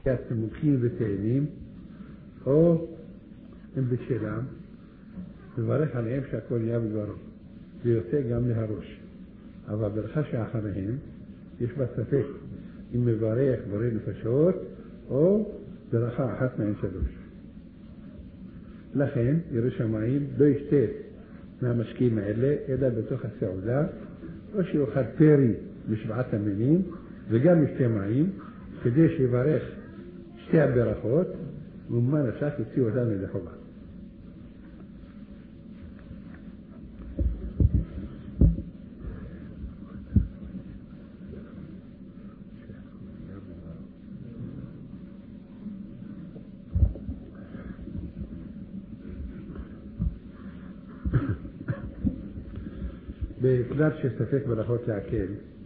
הסימוקים ותאנים, או הם בשלם, מברך עליהם שהכל יהיה בדברו. זה יוצא גם להראש. אבל ברכה שאחריהם, יש בה ספק אם מברך בורא נפשות, או ברכה אחת מהן שלוש. לכן, ירא שמיים לא ישתה מהמשקים האלה, אלא בתוך הסעודה, או שיאכל פרי בשבעת המינים, וגם ישתה מים, כדי שיברך שתי הברכות, ומה נפשך יוציא אותם לידי חובה. בכלל שספק ברכות להקל,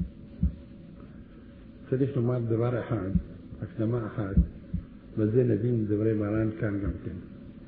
צריך לומר דבר אחד, הקדמה אחת, וזה נבין דברי מרן כאן גם כן.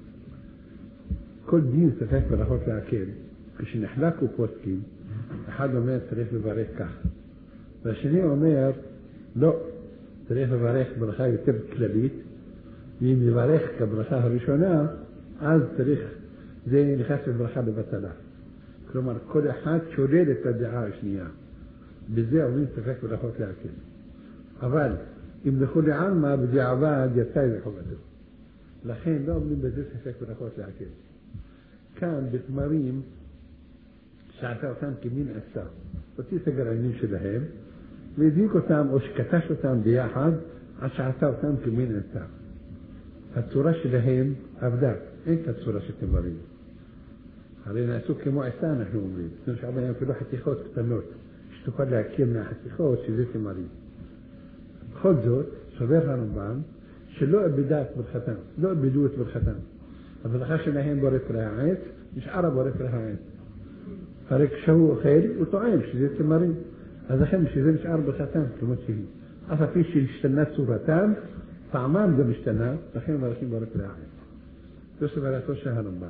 כל דין ספק ברכות להקל, כשנחלקו פוסקים, אחד אומר צריך לברך כך, והשני אומר לא, צריך לברך ברכה יותר כללית, ואם לברך כברכה הראשונה, אז צריך, זה נכנס לברכה לבטלה. כלומר, כל אחד שולל את הדעה השנייה. בזה אומרים ספק ברכות להקל. אבל אם לכולי עלמא בדיעבד יצא ידי חובתו. לכן לא אומרים בזה ספק ברכות להקל. כאן בתמרים שעשה אותם כמין עשה. הוציא את הגרעינים שלהם והדליק אותם או שקטש אותם ביחד עד שעשה אותם כמין עשה. הצורה שלהם עבדה. אין את הצורה של תמרים. הרי נעשו כמו עשה אנחנו אומרים. זאת אומרת בהם אפילו חתיכות קטנות שתוכל להכיר מהחתיכות שזה תמרים. בכל זאת, סובר הרמב"ם שלא איבדה את ברכתם, לא איבדו את ברכתם. הברכה שלהם בורא פרי העץ, נשאר הבורא פרי העץ. הרי כשהוא אוכל, הוא טועם שזה תמרים. אז לכן שזה נשאר ברכתם, כמות שהיא. אף הפי שהשתנה צורתם, טעמם גם השתנה, לכן מברכים בורא פרי העץ. זו סברתו של הרמב"ם.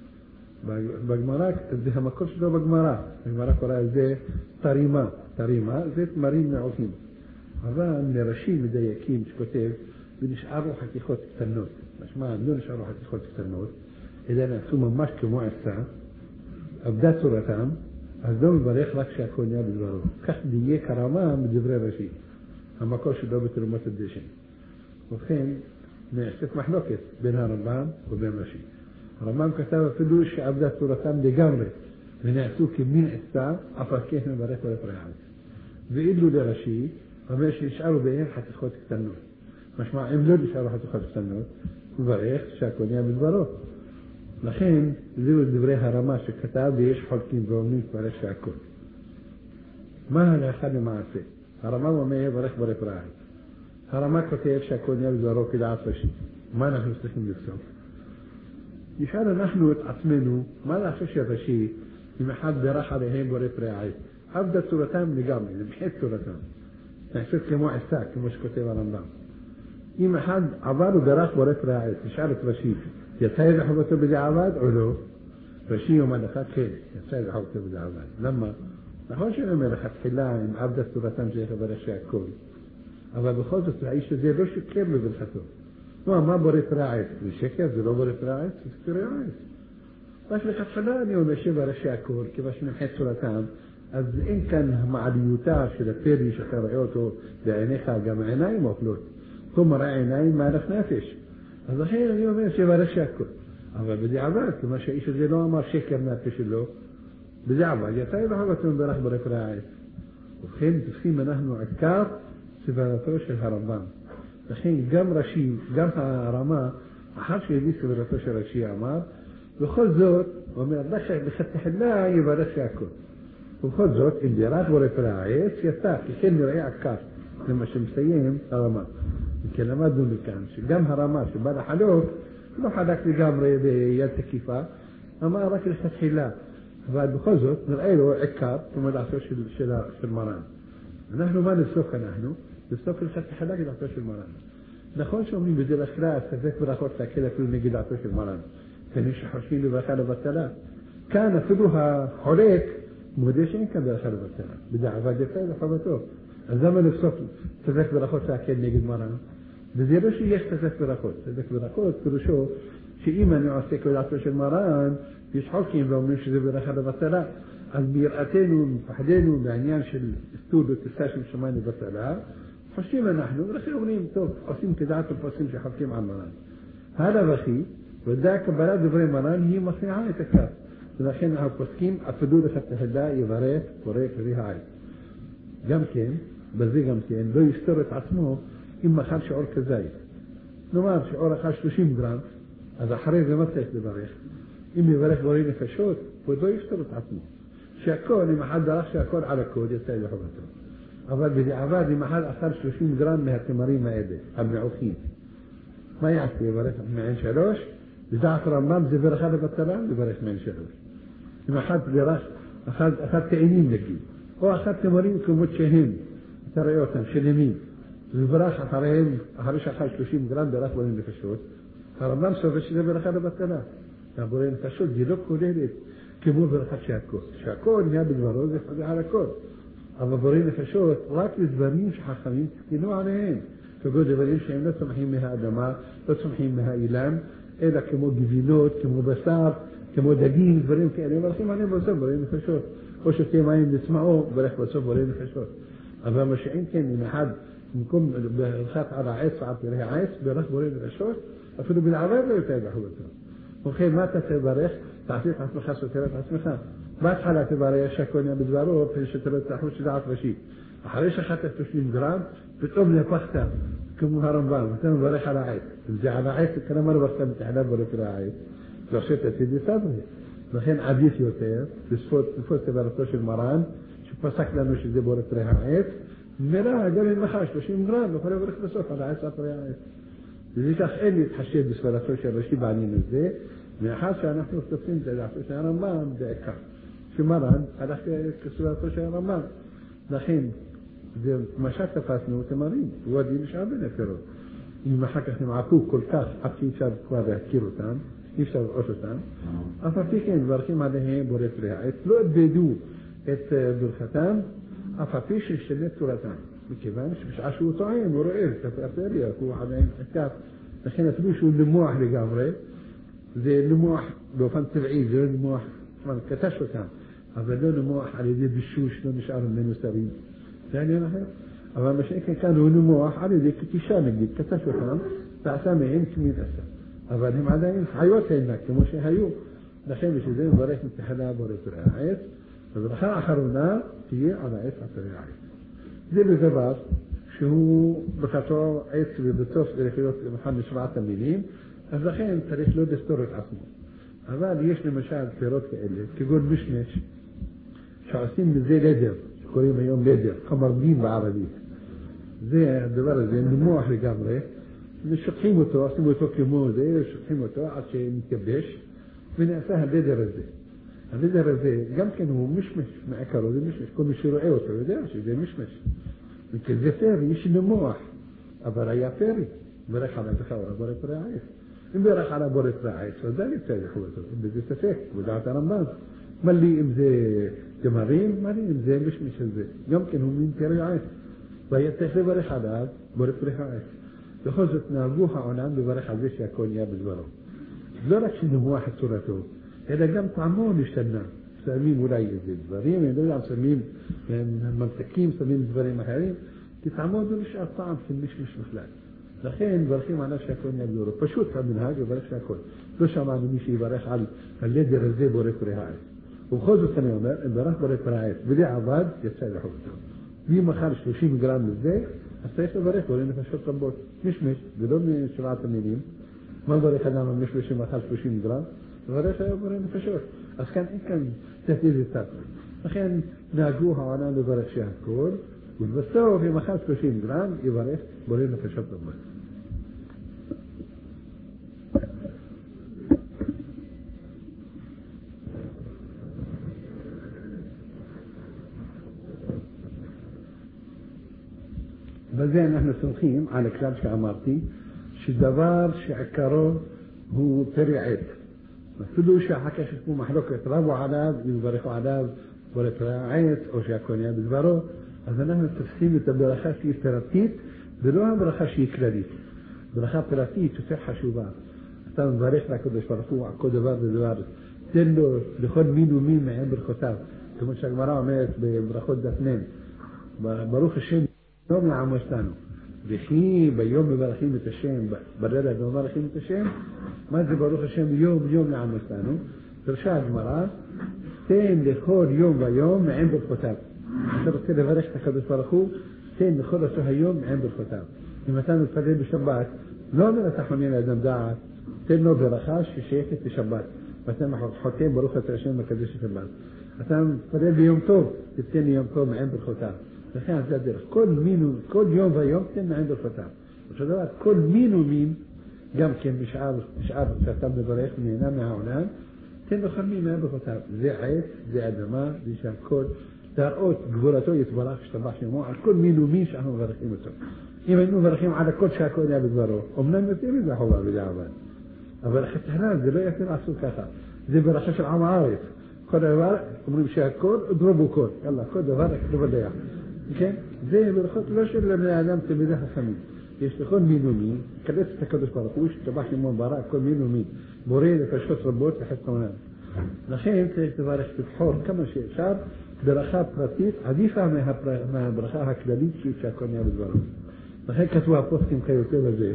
בגמרא, זה המקור שלו בגמרא. הגמרא קורא על זה תרימה. תרימה זה תמרים מעוטים. אבל מרשים מדייקים שכותב, ונשארו חתיכות קטנות. משמע, לא נשארו חתיכות קטנות, אלא נעשו ממש כמו עשה, עבדה צורתם, אז לא מברך רק שהכל נהיה בדברו. כך דייק הרמה מדברי רש"י. המקור שלו בתרומות הדשן. ובכן, נעשית מחלוקת בין הרמב"ם ובין רש"י. הרמב"ם כתב אפילו שעבדה צורתם לגמרי, ונעשו כמין עשה, אף על כן מברך בורא העץ. ואילו לרש"י, אומר שנשארו בהם חתיכות קטנות. משמע, אם לא נשארו חתיכות קטנות, מברך שהכל נהיה בדברו. לכן, זהו דברי הרמה שכתב, ויש חולקים ואומרים מברך שהכל. מה ההלכה למעשה? הרמה אומר, ברך בורא העץ. הרמה כותב שהכל נהיה בדברו כדעת רש"י. מה אנחנו צריכים לפסוק? נשאל אנחנו את עצמנו, מה לעשות של רש"י, אם אחד ברך עליהם בורא פרי העץ? עבדה צורתם לגמרי, למחית צורתם. נעשית כמו עשה, כמו שכותב הרמב"ם. אם אחד עבר וברך בורא פרי העץ, נשאל את רש"י, יצא ידי חובתו בדיעבד או לא? רש"י אומר לך, כן, יצא ידי חובתו בדיעבד. למה? נכון שאני אומר לך תחילה, אם עבדה צורתם צריך לברך שהכל. אבל בכל זאת, האיש הזה לא שקר בברכתו. מה בורא פרי העץ? זה שקר, זה לא בורא פרי העץ, זה פרי העץ. רק לכתחילה אני אומר שברך שהכל, כיוון שנמחית צורתם, אז אין כאן המעליותה של הפרי שאתה רואה אותו בעיניך, גם העיניים אוכלות. הוא מראה עיניים מהלך נפש. אז לכן אני אומר שברך שהכל. אבל בדיעבד, כיוון שהאיש הזה לא אמר שקר מהפה שלו, בדיעבד, יצא ידי חובתו מברך בורא פרי העץ. ובכן, תופסים אנחנו עיקר סברתו של הרמב"ם. לכן גם רש"י, גם הרמה, אחר שהביא סברתו של רש"י אמר, בכל זאת, הוא אומר, לכתחילה יברך שהכל. ובכל זאת, אם בירך בורא פרי העץ, יצא, כי כן נראה עקר. זה מה שמסיים הרמה. כי למדנו מכאן, שגם הרמה שבא לחלוק, לא חלק לגמרי ביד תקיפה, אמר רק לכתחילה. אבל בכל זאת, נראה לו עיקר, כמו לעשות של מרן. אנחנו מה נפסוק אנחנו? בסוף לכתחילה כדעתו של מרן. נכון שאומרים בדרך כלל, ספק ברכות להקל אפילו נגד דעתו של מרן. כמי שחושבים בברכה לבטלה. כאן אפילו החולק מודה שאין כאן ברכה לבטלה. בדיעבד יצא ידי חובתו. אז למה לפסוק ספק ברכות להקל נגד מרן? וזה לא שיש תזק ברכות. תזק ברכות פירושו שאם אני עושה כבודתו של מרן, יש חוקים ואומרים שזה ברכה לבטלה. אז ביראתנו, מפחדנו בעניין של סטוד וטיסה של שמיים לבטלה, חושבים אנחנו, ולכן אומרים, טוב, עושים כדעת ופוסקים שחלקים על מרן. הלאה וכי, ודאי קבלת דברי מרן היא מכניעה את הכף. ולכן הפוסקים אפילו לך תהדה יברך, פורק ריהי. גם כן, בזה גם כן, לא יסתור את עצמו אם מחל שיעור כזית. נאמר שיעור אחד 30 גרם, אז אחרי זה מה צריך לברך? אם יברך בורי נפשות, הוא לא יסתור את עצמו. שהכל, אם אחד דרך שהכל על הקוד, יצא לחובתו. אבל בדיעבד, אם אחד אכל 30 גרם מהתמרים האלה, המעוכים, מה יעשה? יברך מעין 3, בדעת רמב"ם זה ברכה לבטלה, יברך מעין 3. אם אחד ברך, אחד טעינים נגיד, או אחד תמרים כמות שהם, אתה רואה אותם, שלמים, וברך אחריהם, אחרי שאכל 30 גרם, ברך בורי נפשות, הרמב"ם סובר שזה ברכה לבטלה. בורי נפשות זה לא כוללת כמו ברכת שהכל. שהכל נהיה בדברו, זה חזר על הכל. אבל בורי נפשות, רק לדברים שחכמים תקינו עליהם. כגון דברים שהם לא צומחים מהאדמה, לא צומחים מהאילם, אלא כמו גבינות, כמו בשר, כמו דגים, דברים כאלה. מברכים עליהם בסוף בורי נפשות. או שתי מים לצמאו, ברך בסוף בורי נפשות. אבל מה שאין כן, אם אחד, במקום ברכת על העץ ועל פרי העץ, ברך בורי נפשות, אפילו בלעבד לא יותר בחובתו. ובכן, מה אתה תברך? תעשי את עצמך, סותר את עצמך. בהתחלה תברך שהכל נהיה בדברו, שתלו את החוש דעת ראשית. אחרי שאכלת 30 גרם, פתאום נהפכת כמו הרמב"ם, אתה מברך על העץ. זה על העץ, כלומר ברכת מתחילת ברך על העץ. ועכשיו תעשי בסדרי. לכן עדיף יותר, לפוס תברכתו של מרן, שפסק לנו שזה ברך על העץ, מראה, גם אם מחר 30 גרם, יכול לברך בסוף על העץ על פרי העץ. ולכך אין להתחשב בסברתו של ראשי בעניין הזה, מאחר שאנחנו תופסים את דעתו של הרמב"ם בעיקר. שמרן הלך כסברתו של הרמב"ם. לכן, זה משל תפסנו תמרים, הוא עדיין נשאר בנפירות. אם אחר כך נמעקו כל כך, עד שאי אפשר כבר להכיר אותם, אי אפשר לראות אותם, אף על פי כן מברכים עליהם בורא פרי העץ, לא איבדו את ברכתם, אף על פי שהשתנה צורתם. מכיוון שבשעה שהוא טוען, הוא רואה את הפריפריה, הוא עדיין חכף, לכן אפילו שהוא למוח לגמרי, זה למוח באופן טבעי, זה לא למוח, קטש אותם, אבל לא למוח על ידי בישוש, לא נשאר ממנו שרים. זה עניין אחר. אבל מה שאין כאן הוא למוח על ידי קטישה נגיד, קטש אותם, ועשה מהם כמין עשה. אבל הם עדיין חיות הנה, כמו שהיו. לכן בשביל מברך מתחלה בורא פרי העץ, וברכה האחרונה תהיה על העץ הפרי העץ. זה בדבר שהוא ברכתו עץ ובסוף צריך להיות אחד משבעת המילים, אז לכן צריך לא לסתור את עצמו. אבל יש למשל פירות כאלה, כגון משמש, שעושים מזה לדר, שקוראים היום לדר, חמרדים בערבית. זה הדבר הזה, נמוח לגמרי, ושוקחים אותו, עושים אותו כמו זה, ושוקחים אותו עד שמתייבש, ונעשה הלדר הזה. הלדר הזה גם כן הוא משמש, מעיקרו זה משמש, כל מי שרואה אותו יודע שזה משמש. וכזה פרי, יש נמוח, אבל היה פרי, ברך על הדחה בורא פרי העץ. אם ברך על בורא פרי העץ, אז זה יצא לחובתו, בזה ספק, בדעת הרמב"ם. מה לי אם זה תמרים, מה לי אם זה משמש הזה. גם כן הוא מין פרי העץ. והיה צריך לברך עליו בורא פרי העץ. בכל זאת נהגו העולם לברך על זה שהכל נהיה בדברו. לא רק שנמוח את צורתו, אלא גם טעמו נשתנה. שמים אולי איזה דברים, אני לא יודע, שמים ממתקים, שמים דברים אחרים, כי טעמו זה נשאר טעם של משמש בכלל. לכן מברכים עליו שהכל נהיה בדברו. פשוט המנהג לברך שהכל. לא שמענו מי שיברך על הלדר הזה בורא פרי העץ. ובכל זאת אני אומר, אם ברך בורא פרי העץ, בלי עבד, יצא לחובתו. ואם מחר 30 גרם לזה, אז צריך לברך בורא נפשות רבות. משמש, ולא משבעת המילים. מה ברך אדם על משמש שמחר 30 גרם? לברך היה בורא נפשות. אז כאן אין כאן תתיז את תת. לכן נהגו העולם לברך שהכל, ובסוף אם מחר 30 גרם, יברך בורא נפשות רבות. בזה אנחנו סומכים על הכלל שאמרתי, שדבר שעיקרו הוא פרי עץ. אפילו שאחר כך יש פה מחלוקת רבו עליו, יברכו עליו בורא פרי העץ, או שהכל נהיה בדברו, אז אנחנו תופסים את הברכה שהיא פרטית, ולא הברכה שהיא כללית. ברכה פרטית יותר חשובה. אתה מברך לקדוש ברוך הוא על כל דבר ודבר. תן לו לכל מין ומין מהם ברכותיו. כמו שהגמרא אומרת בברכות דף מ', ברוך השם יום לעמוסתנו. וכי ביום מברכים את השם, בלילה מברכים את השם. מה זה ברוך השם יום יום לעמוסתנו? דרשה הגמרא, תן לכל יום ויום מהם ברכותיו. אתה רוצה לברך את הקדוש ברוך הוא, תן לכל אותו היום מהם ברכותיו. אם אתה מתפלל בשבת, לא אומר אתה חונן לאדם דעת, תן לו ברכה ששייכת לשבת. ואתה חותם ברוך אתה השם מקדש השבת. אתה מתפלל ביום טוב, תתן לי יום טוב מהם ברכותיו. לכן זה הדרך. כל יום ויום תן מהם ברכותיו. אותו דבר, כל מין ומין, גם כן בשאר שאתה מברך נהנה מהעולם, תן לכל מין מהם ברכותיו. זה עץ, זה אדמה, זה שהכל, להראות גבולתו יתברך שתבח שמו, על כל מין ומין שאנחנו מברכים אותו. אם היינו מברכים על הכל שהכל היה בדברו, אמנם יותר מזה חובה בדיעבד. אבל החתנה זה לא יכול לעשות ככה. זה ברכה של עם הארץ. כל דבר אומרים שהכל, דרובו כל. יאללה, כל דבר רק לבדח. כן? זה ברכות לא של בני אדם תלמידי חכמים. יש לכל מין ומין, קדש את הקדוש ברוך הוא, שתבח שמו ברא, כל מין ומין. בורא לפרשות רבות לחסד עולם. לכן צריך לברך לבחור כמה שאפשר, ברכה פרטית עדיפה מהברכה הכללית שהכל נהיה בדברו. לכן כתבו הפוסקים כיותר לזה.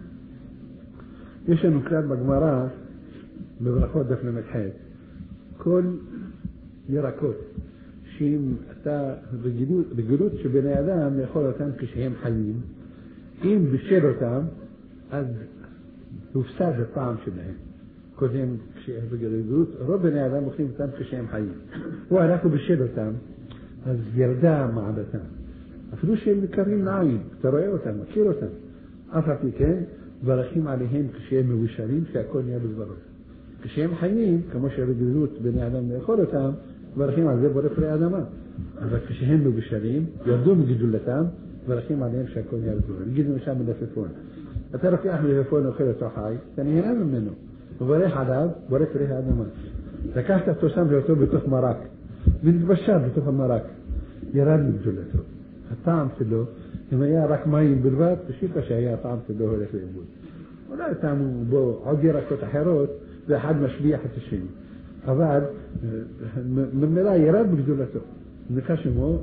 יש לנו כלל בגמרא, בברכות דף למ"ח, כל ירקות, שאם אתה רגילות שבני אדם לאכול אותם כשהם חיים, אם בשל אותם, אז הופסד הטעם שלהם. קודם כשהם רגילות, רוב בני אדם אוכלים אותם כשהם חיים. הוא הלכו בשל אותם, אז ירדה מעלתם. אפילו שהם מקרים לעין, אתה רואה אותם, מכיר אותם. אף על פי כן, ברכים עליהם כשהם מבושלים, שהכל נהיה בדברו. כשהם חיים, כמו שהרגילות בני אדם לאכול אותם, ברכים על זה בורא פרי אדמה. אבל כשהם מבושלים, ירדו מגידולתם, ברכים עליהם שהכל נהיה בדברו. נגיד למשל מלפפון. אתה לוקח מלפפון ואוכל אותו חי, אתה נהנה ממנו. וברך עליו, בורא פרי האדמה. לקחת אותו שם ואותו בתוך מרק, ונתבשל בתוך המרק. ירד מגדולתו. הטעם שלו, אם היה רק מים בלבד, פשיטה שהיה הטעם שלו הולך לאיבוד. אולי טעמו בו עוד ירקות אחרות, ואחד משביח את השני. אבל, ממילא ירד בגדולתו. וכשמו,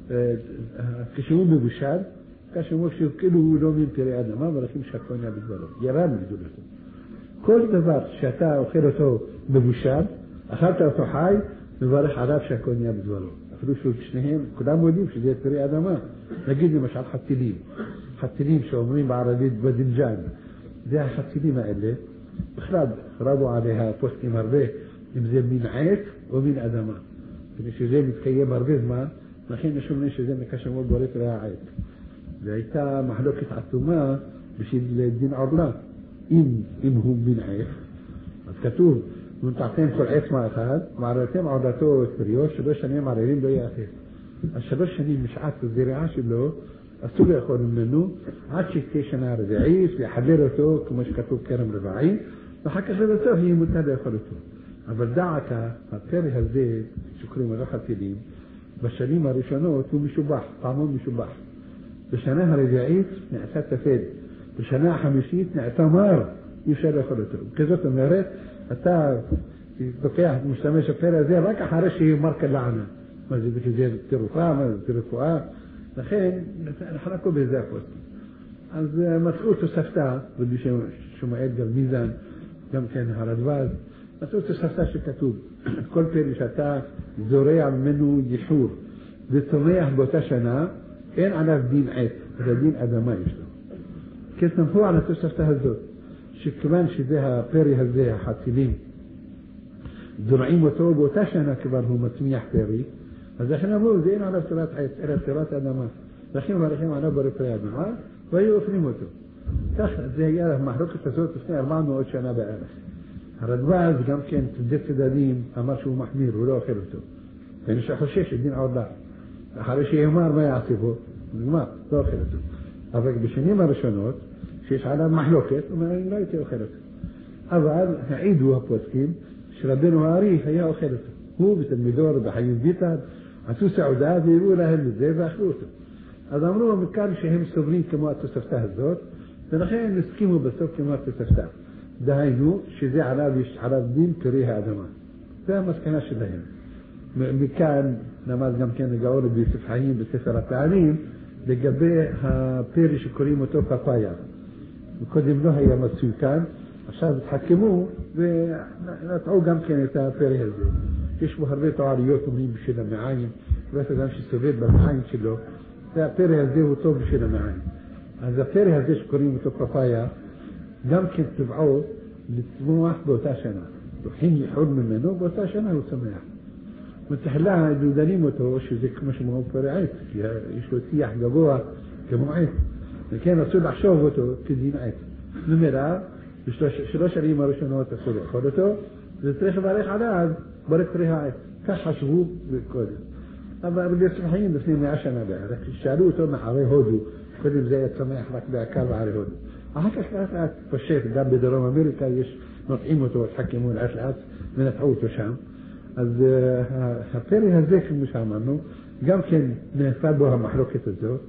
כשהוא מבושל, כשמו שכאילו הוא לא מין פרי אדמה, ולכן שהכל נהיה בדברו. ירד בגדולתו. כל דבר שאתה אוכל אותו מבושל, אכלת אותו חי, מברך עליו שהכל נהיה בדברו. אפילו ששניהם, כולם יודעים שזה פרי אדמה. נגיד למשל חתילים. חתילים שאומרים בערבית בדנג'אן. זה החתילים האלה. בכלל, רבו עליה פוסקים הרבה, אם זה מין עץ או מין אדמה. שזה מתקיים הרבה זמן, לכן יש אומרים שזה מקשמות בורא פרי העץ. והייתה מחלוקת עצומה בשביל דין עורלה. אם הוא מין עץ, אז כתוב, ונתעתם כל עץ מאחד, מערלתם עורלתו את פריו, 3 שנים מערלים לא יאכל. אז 3 שנים משעת הזריעה שלו, אסור לאכול ממנו, עד שתהיה שנה רביעית, לחלל אותו, כמו שכתוב כרם רבעי, ואחר כך לבסוף יהיה מותר לאכול אותו. אבל דעתה, הפרי הזה, שקוראים על החתילים, בשנים הראשונות הוא משובח, טעמו משובח. בשנה הרביעית נעשה תפל, בשנה החמישית נעשה מר, אי אפשר לאכול אותו. כזאת אומרת, אתה תוקח, משתמש בפרי הזה רק אחרי שיהיה מרקה לענה. מה זה, זה תרופה, מה זה תרפואה? לכן, נחלקו בזה הפוסקים. אז מצאו תוספתה, רבי שמואל גם מיזן, גם כן הרדב"ז, מצאו תוספתה שכתוב, כל פרי שאתה זורע ממנו ייחור, וצומח באותה שנה, אין עליו דין עץ, זה דין אדמה יש לו. כסמכו על התוספתה הזאת, שכיוון שזה הפרי הזה, החתילים, זורעים אותו באותה שנה כבר הוא מצמיח פרי, אז לכן אמרו, זה אין עליו תורת עץ, אלא תורת אדמה. לכן מלכים עליו בורא פרי אדמה, והיו אוכלים אותו. כך זה היה המחלוקת הזאת לפני 400 שנה בערך. הרדב"ז גם כן צדדי צדדים אמר שהוא מחמיר, הוא לא אוכל אותו. ואני שחושש את דין עורלה. אחרי שיאמר מה יעשה בו, נגמר, לא אוכל אותו. אבל בשנים הראשונות, שיש עליו מחלוקת, הוא אומר, אני לא הייתי אוכל אותו. אבל העידו הפוסקים שרבנו הארי היה אוכל אותו. הוא ותלמידו רבי חיים ויטל עשו סעודה והראו להם את זה ואכלו אותו. אז אמרו מכאן שהם סובלים כמו התוספתה הזאת, ולכן הסכימו בסוף כמו תוספתא. דהיינו שזה עליו דין פרי האדמה. זה המסקנה שלהם. מכאן נמד גם כן הגאון רבי יוסף חיים בספר הפעלים לגבי הפרי שקוראים אותו פפאיה. קודם לא היה מצוי כאן, עכשיו התחכמו ונטעו גם כן את הפרי הזה. יש בו הרבה תועליות אומרים בשביל המעיים, ואתה גם שסובב במעיים שלו, והפרי הזה הוא טוב בשביל המעיים. אז הפרי הזה שקוראים אותו פפאיה, גם כן טבעו לצמוח באותה שנה. לוקחים ייחוד ממנו, באותה שנה הוא צמח. מתחילה דודנים אותו שזה כמו שמואל פרי עץ, כי יש לו ציח גבוה כמו עץ. וכן אסור לחשוב אותו כדין עץ. נמרה, בשלוש שנים הראשונות אסור לאכול אותו, וצריך לברך עליו ברך פרי העץ. כך חשבו קודם. אבל רבי יוסף חיים לפני 100 שנה בערך, שאלו אותו מערי הודו, קודם זה היה צמח רק בעיקר בערי הודו. אחר כך לאט פשט, גם בדרום אמריקה יש, נוטעים אותו, התחכמו לאט ונטעו אותו שם. אז הפרי הזה, כמו שאמרנו, גם כן נעשה בו המחלוקת הזאת,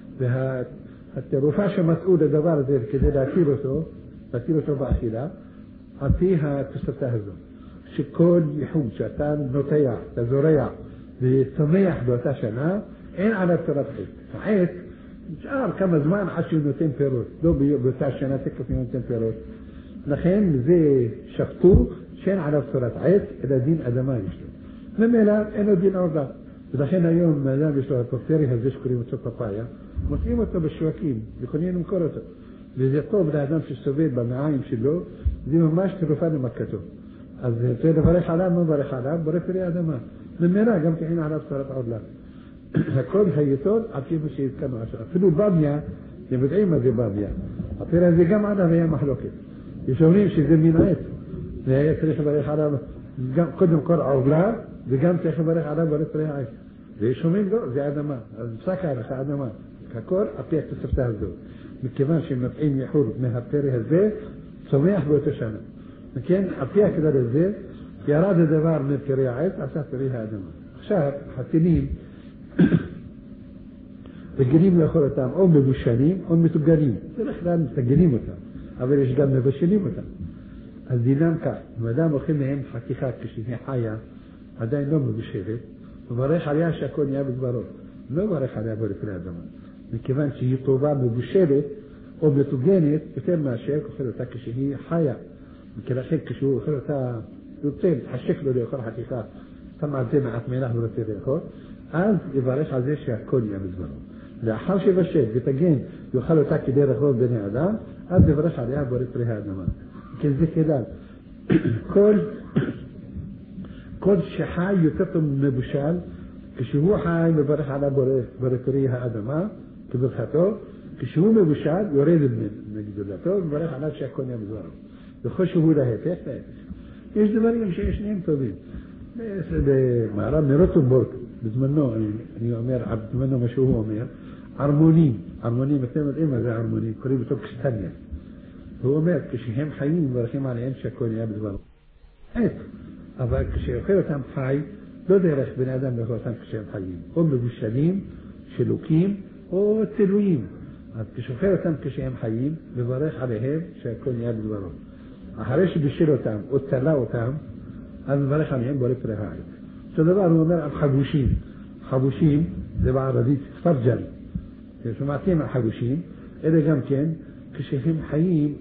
והתרופה שמצאו לדבר הזה כדי להציל אותו באכילה, על פי התוספתא הזאת, שכל ייחוד שאתה נוטע, אתה זורע וצומח באותה שנה, אין עליו תורת חטא. העץ נשאר כמה זמן עד שהוא נותן פירות, לא באותה שנה תקף נותן פירות. לכן זה שפטו שאין עליו תורת עץ, אלא דין אדמה יש לו. ממילא אין לו דין עורלה. ולכן היום האדם יש לו הפרי הזה שקוראים אותו פפאיה, מוצאים אותו בשווקים, יכולים למכור אותו. וזה טוב לאדם שסובל במעיים שלו, זה ממש תרופה למכתו. אז זה לברך עליו, מה מברך עליו? בורא פרי אדמה. ממילא גם כן עליו תורת עורלה. הכל היסוד על פי מה שהזכרנו עכשיו. אפילו במיה, אתם יודעים מה זה במיה. הפרי הזה גם עליו היה מחלוקת. יש אומרים שזה מן עץ. והיה צריך לברך עליו קודם כל עורלה, וגם צריך לברך עליו בורא פרי העץ. ויש אומרים לא, זה אדמה. אז פסק עליך אדמה. הכל על פי התוספתא הזאת. מכיוון שהם נטעים ייחוד מהפרי הזה, צומח באותו שנה. וכן, על פי הכלל הזה, ירד הדבר מפרי העץ, עשה פרי האדמה. עכשיו, חתילים, רגילים לאכול אותם או מבושלים או מתוגלים. בדרך כלל מתגלים אותם, אבל יש גם מבשלים אותם. אז דינם כך, אם אדם אוכל מהם חתיכה כשהיא חיה, עדיין לא מבושלת, וברך עליה שהכל נהיה בדברות. לא ברך עליה פרי האדמה. מכיוון שהיא טובה מבושלת או מתוגנת יותר מאשר אוכל אותה כשהיא חיה. מכיוון כשהוא אוכל אותה, יוצא, חשק לו לאכול חתיכה, שם על זה מעט מלח ורוצה לאכול, אז יברך על זה שהכל נהיה בדברו. לאחר שבשל ותגן יאכל אותה כדי לאכול בני אדם, אז יברך עליה בורא פרי האדמה. כן, זה כלל. כל שחי יותר טוב מבושל, כשהוא חי מברך עליו בורא פרי האדמה כברכתו, כשהוא מבושל יורד מגדולתו ומברך עליו שהכל נהיה בדברו. וכל שהוא להפך. יש דברים שיש שניהם טובים. במערב מרוטנבורג, בזמנו, אני אומר, בזמנו מה שהוא אומר, ערמונים, אתם יודעים מה זה ערמונים, קוראים אותו קסטניה. הוא אומר, כשהם חיים מברכים עליהם שהכל נהיה בדברו. אבל כשאוכל אותם חי, לא דרך בני אדם לאכול אותם כשהם חיים, או מבושלים, שלוקים, או צלויים. אז כשאוכל אותם כשהם חיים, מברך עליהם שהכל נהיה בדברו. אחרי שבשל אותם, או צלה אותם, אז מברך עליהם בורא פרי העץ. אותו דבר הוא אומר על חבושים. חבושים זה בערבית פרג'ל. שמעתם על חבושים, אלה גם כן, כשהם חיים,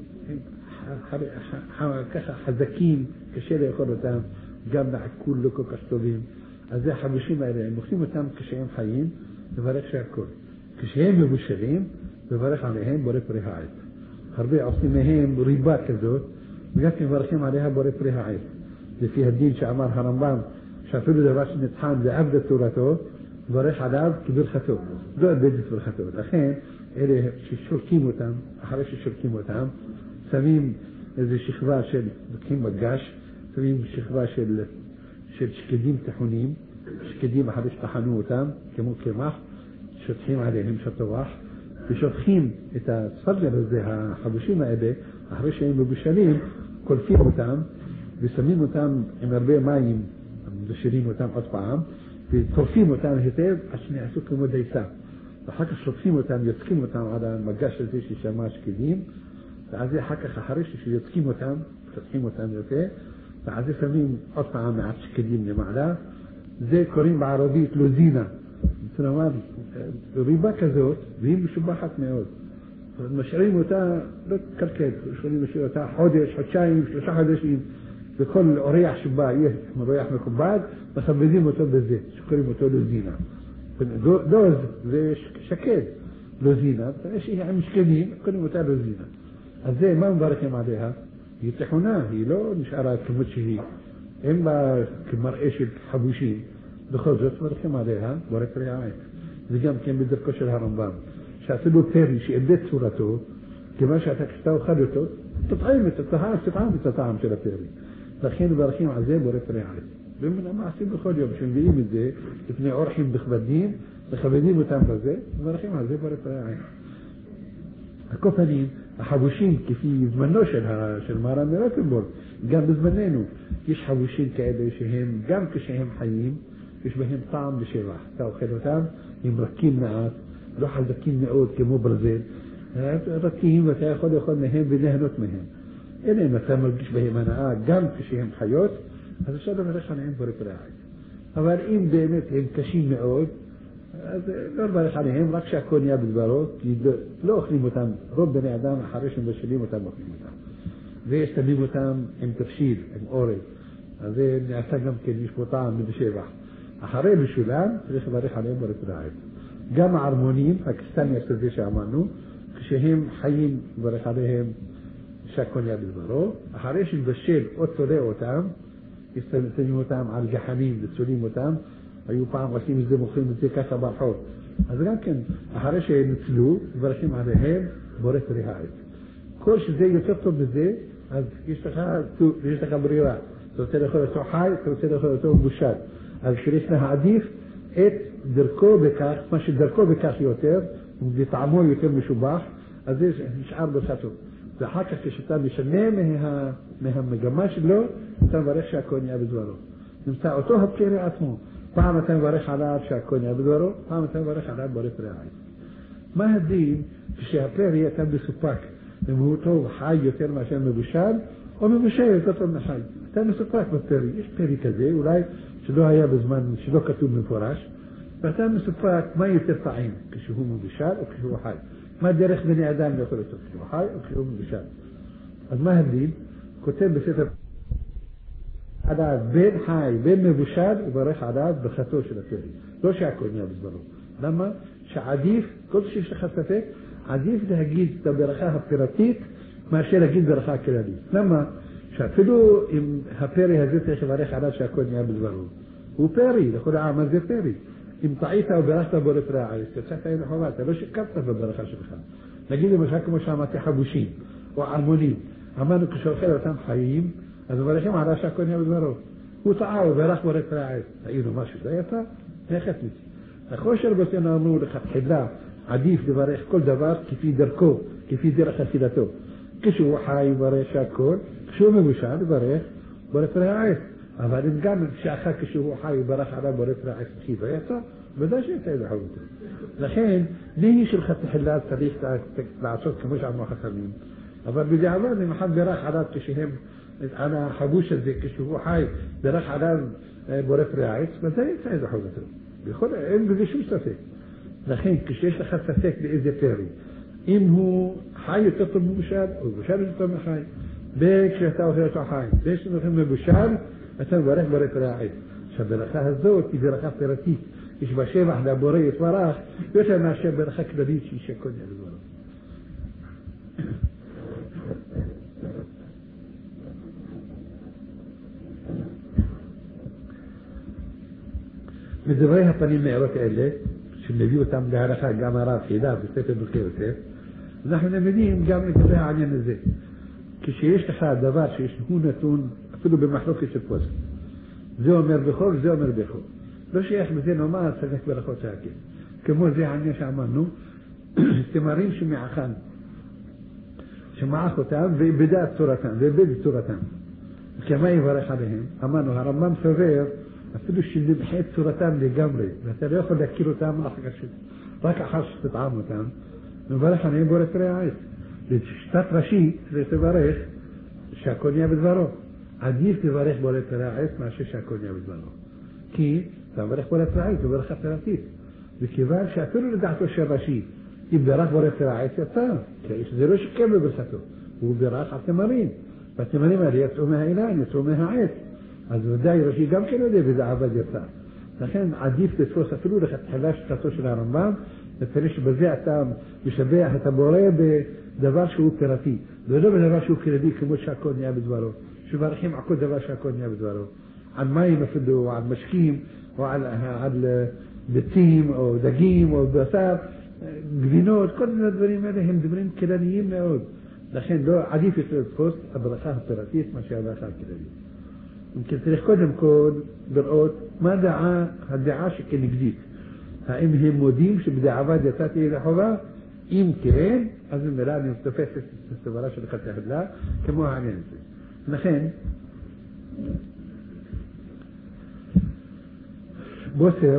ככה חזקים, קשה לאכול אותם, גם בעכול לא כל כך טובים. אז זה החבושים האלה, הם אוכלים אותם כשהם חיים, מברך שהכל. כשהם מבושלים, מברך עליהם בורא פרי העץ. הרבה עושים מהם ריבה כזאת, וגם מברכים עליה בורא פרי העץ. לפי הדין שאמר הרמב"ם, שאפילו דבר שנטחן ועבד תורתו, מברך עליו כברכתו, לא עבד את ברכתו. לכן, אלה ששורקים אותם, אחרי ששורקים אותם, שמים איזו שכבה של, לוקחים מגש, שמים שכבה של שקדים תחונים, שקדים אחרי שטחנו אותם, כמו קמח, שטחים עליהם שטוח, ושופכים את הספרג'ל הזה, החבושים האלה, אחרי שהם מבושלים, קולפים אותם, ושמים אותם עם הרבה מים, מבשלים אותם עוד פעם, וטורפים אותם היטב, עד שנעשו כמו דייסה. ואחר כך שוטפים אותם, יוצקים אותם עד המגש הזה ששמע שקדים, ואז אחר כך אחרי שיוצקים אותם, פותחים אותם יפה, ואז שמים עוד פעם מעט שקדים למעלה, זה קוראים בערבית לוזינה. זאת אומרת, ריבה כזאת, והיא משובחת מאוד. משאירים אותה, לא תקלקל, יכולים לשאיר אותה חודש, חודשיים, 3 חודשים, וכל אורח שבא יהיה אורח מכובד, מכבדים אותו בזה, שקוראים אותו לוזינה. דוז זה שקד, לוזינה, יש עם שקדים, קוראים אותה לוזינה. אז זה, מה מברכים עליה? היא תחונה, היא לא נשארה כמות שהיא. אין בה כמראה של חבושים. בכל זאת, מברכים עליה, בורק רעית. זה גם כן בדרכו של הרמב"ם. שאפילו פרי שאיבד צורתו, כיוון כשאתה אוכל אותו, תטעם את הטעם של הפרי. לכן מברכים על זה בורק רעית. ומן המעשים בכל יום, שמביאים את זה לפני אורחים בכבדים, מכבדים אותם בזה, מברכים על זה בורק רעית. הקופנים, החבושים כפי זמנו של מרן מרוטנבורג, גם בזמננו, יש חבושים כאלה שהם, גם כשהם חיים, יש בהם טעם ושבח. אתה אוכל אותם, הם רכים מעט, לא חזקים מאוד כמו ברזל, רכים ואתה יכול לאכול מהם וליהנות מהם. אלא אם אתה מרגיש בהם הנאה גם כשהם חיות, אז אפשר לברך עליהם בורק רעית. אבל אם באמת הם קשים מאוד, אז לא לברך עליהם, רק שהכל נהיה בדברו, כי לא אוכלים אותם, רוב בני אדם אחרי שהם בשלים אותם אוכלים אותם. ויש תמים אותם עם תפשיל, עם אורז, אז זה נעשה גם כן, יש פה טעם ובשבח. אחרי בשולם, צריך לברך עליהם בורק רעית. גם הערמונים, הקסטניה הזה שאמרנו, כשהם חיים לברך עליהם, שהכל נהיה בדברו, אחרי שבשל או צולע אותם, שמים אותם על גחנים וצולים אותם, היו פעם עושים את זה, מוכרים את זה ככה ברחוב. אז גם כן, אחרי שנצלו, מברכים עליהם בורק רעית. כל שזה יותר טוב בזה, אז יש לך ברירה. אתה רוצה לאכול אותו חי, אתה רוצה לאכול אותו מבושל. אז צריך להעדיף את דרכו בכך, מה שדרכו בכך יותר, וטעמו יותר משובח, אז זה נשאר בצעתו. ואחר כך כשאתה משנה מהמגמה שלו, אתה מברך שהכל נהיה בדברו. נמצא אותו הפרי עצמו. פעם אתה מברך עליו שהכל נהיה בדברו, פעם אתה מברך עליו בורק רעית. מה הדין כשהפרי יהיה מסופק, והוא טוב חי יותר מאשר מבושל, או מבושל יותר טוב מחי. אתה מסופק בפרי, יש פרי כזה, אולי שלא היה בזמן, שלא כתוב מפורש, ואתה מסופק מה יותר טעים, כשהוא מבושל או כשהוא חי. מה דרך בני אדם לאכול אותו, כשהוא חי או כשהוא מבושל. אז מה הדין? כותב בספר עליו בין חי, בין מבושל, וברך עליו בחתו של הפרי. לא שהכל נהיה בזמנו. למה? שעדיף, כל שיש לך ספק, עדיף להגיד את הברכה הפירתית, מאשר להגיד ברכה כללית. למה? שאפילו אם הפרי הזה צריך לברך עליו שהכל נהיה בזמנו. הוא פרי, לכל העם הזה פרי. אם טעית או ברכת בורק רעית, יצאת אל החובה, אתה לא שיקרת בברכה שלך. נגיד למשל כמו שאמרתי חבושים, או ערמונים. אמרנו כשאוכל אותם חיים, אז מברכים עליו שהכל נהיה בזמנו. הוא טעה וברך בורק רעית. ראינו משהו, זה יצא? תחת מזה. החושר בתנו אמרו לך תחילה, עדיף לברך כל דבר כפי דרכו, כפי דרך אכילתו. כשהוא חי וברך שהכל, כשהוא מבושל לברך בורק רעית. אבל אם גם שאחר כשהוא חי וברך עליו בורק רעית תחיל ויצא, ודאי שיצא לחוב אותו. לכן, נהי שלך תחילה צריך לעשות כמו שאמרו חכמים. אבל בדיעבד אם אחד ברך עליו כשהם, על החבוש הזה כשהוא חי, ברך עליו בורק רעית, ודאי יצא לחוב אותו. אין בזה שום ספק. לכן, כשיש לך ספק באיזה פרי, אם הוא חי יותר טוב מבושל, או מבושל יותר טוב מחי, כשאתה אוכל אותו חי, כשאתה אוכל מבושל, אתה מברך בורק רעית. שהברכה הזאת היא ברכה פירתית. יש בה שבח לבורא יתברך, יותר מאשר ברכה כללית שהיא שהכל נהיה בדברו. מדברי הפנים מהירות האלה, שמביא אותם להלכה גם הרב חידה בספר ברכי יוסף, אנחנו למדים גם לגבי העניין הזה. כשיש לך דבר שהוא נתון אפילו במחלוקת של פוסק, זה אומר בכל, זה אומר בכל. לא שייך בזה נאמר, צריך ברכות שהכן. כמו זה העניין שאמרנו, תמרים שמעך אותם ואיבדה את צורתם, ואיבד את צורתם. כמה יברך עליהם? אמרנו, הרמב"ם סובר, אפילו שנמחה את צורתם לגמרי, ואתה לא יכול להכיר אותם רק אחר שתטעם אותם, מברך עליהם בורא רעייס. בשיטת ראשית זה תברך שהכל נהיה בדברו. עדיף תברך בורא רעייס מאשר שהכל נהיה בדברו. כי אתה מברך בורא רעייס, זה ברכה פרטית. וכיוון שאפילו לדעתו של ראשי, אם ברך בורא רעייס יצא, כי זה לא שקם בברכתו, הוא ברך על תמרים. והתמרים האלה יצאו מהאילן, יצאו מהעץ. אז ודאי ראשי גם כן יודע וזה עבד יצא. לכן עדיף לתפוס אפילו לכתחילה שיטתו של הרמב"ם, לפני שבזה אתה משבח את הבורא בדבר שהוא פירתי, ולא בדבר שהוא כללי כמו שהכל נהיה בדברו. שמברכים על כל דבר שהכל נהיה בדברו. על מים אפילו, או על משקים, או על ביצים, או דגים, או בשר, גבינות, כל מיני דברים האלה הם דברים כלליים מאוד. לכן לא עדיף יותר לתפוס הברכה הפירתית מאשר הברכה הכללית. אם צריך קודם כל לראות מה הדעה שכנגדית. האם הם מודים שבדיעבד יצאתי ידי חובה? אם כן, אז במילא אני תופס את הסברה של לכתחילה כמו העניין הזה. לכן, בוסר,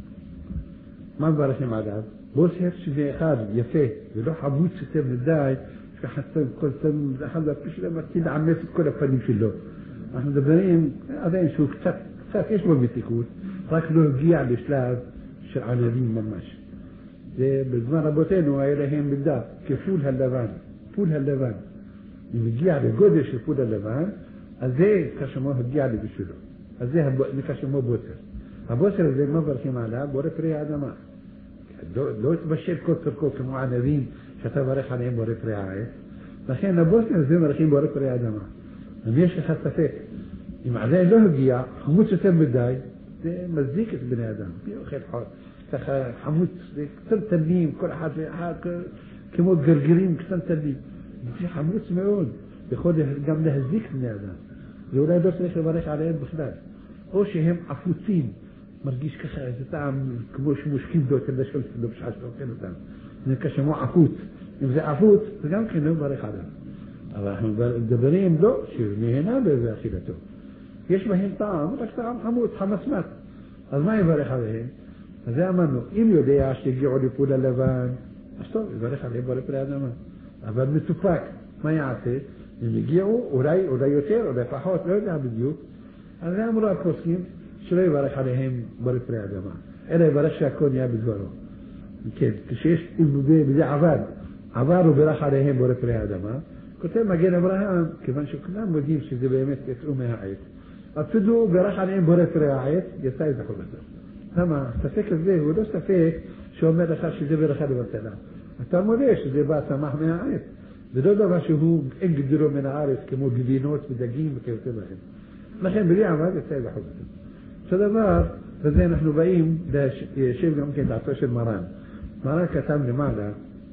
מה מברכים עליו? בוסר שזה אחד יפה ולא חבוץ יותר מדי, שחסם כל סם, זה אחד הפשוט מתחיל לעמס את כל הפנים שלו. אנחנו מדברים עדיין שהוא קצת יש בו מתיקות, רק לא הגיע לשלב של ענבים ממש. זה בזמן רבותינו היה להם בדף כפול הלבן, פול הלבן. אם הגיע לגודל של פול הלבן, אז זה כשמו הגיע לבשלו. אז זה כשמו בוסר. הבוסר הזה מה ברכים עליו? בורא פרי האדמה. לא התבשל כל צורכו כמו ענבים שאתה ברך עליהם בורא פרי העץ. לכן הבוסר הזה ברכים בורא פרי האדמה. אם יש לך ספק, אם עדיין לא הגיע, חמוץ יותר מדי, זה מזיק את בני אדם. מי אוכל ככה חמוץ, זה קטנטנים, כל אחד ואחד, כמו גרגרים קטנטנים. זה חמוץ מאוד, יכול גם להזיק בני אדם. ואולי לא צריך לברך עליהם בכלל. או שהם עפוצים, מרגיש ככה איזה טעם כמו שמושכים דות, כדי שלא בשעה שאוכל אותם. זה כשמו עפוץ. אם זה עפוץ, זה גם כן לא מברך עליו. אבל אנחנו מדברים לא, שנהנה בזה אכילתו. יש בהם טעם, רק טעם חמוץ, חמסמת. אז מה יברך עליהם? אז זה אמרנו, אם יודע שהגיעו לפול הלבן, אז טוב, יברך עליהם בורא פרי האדמה. אבל מסופק, מה יעשה? אם הגיעו, אולי יותר, אולי פחות, לא יודע בדיוק. אז זה אמרו הפוסקים, שלא יברך עליהם בורא פרי האדמה. אלא יברך שהכל נהיה בדברו. כן, כשיש בזה עבר וברך עליהם בורא פרי האדמה, כותב מגן אברהם, כיוון שכולם מודים שזה באמת יצאו מהעץ. אפילו ברך עליהם בורא פרי העץ, יצא איזה חובתו. למה? הספק הזה הוא לא ספק שאומר לך שזה ברכה לבטלה. אתה מודה שזה בא צמח מהעץ. זה לא דבר שהוא אין גדרו מן הארץ כמו גבינות ודגים וכיוצא בהם. לכן בלי עבד יצא איזה חובתו. אותו דבר, וזה אנחנו באים ליישב גם כן דעתו של מרן. מרן כתב למעלה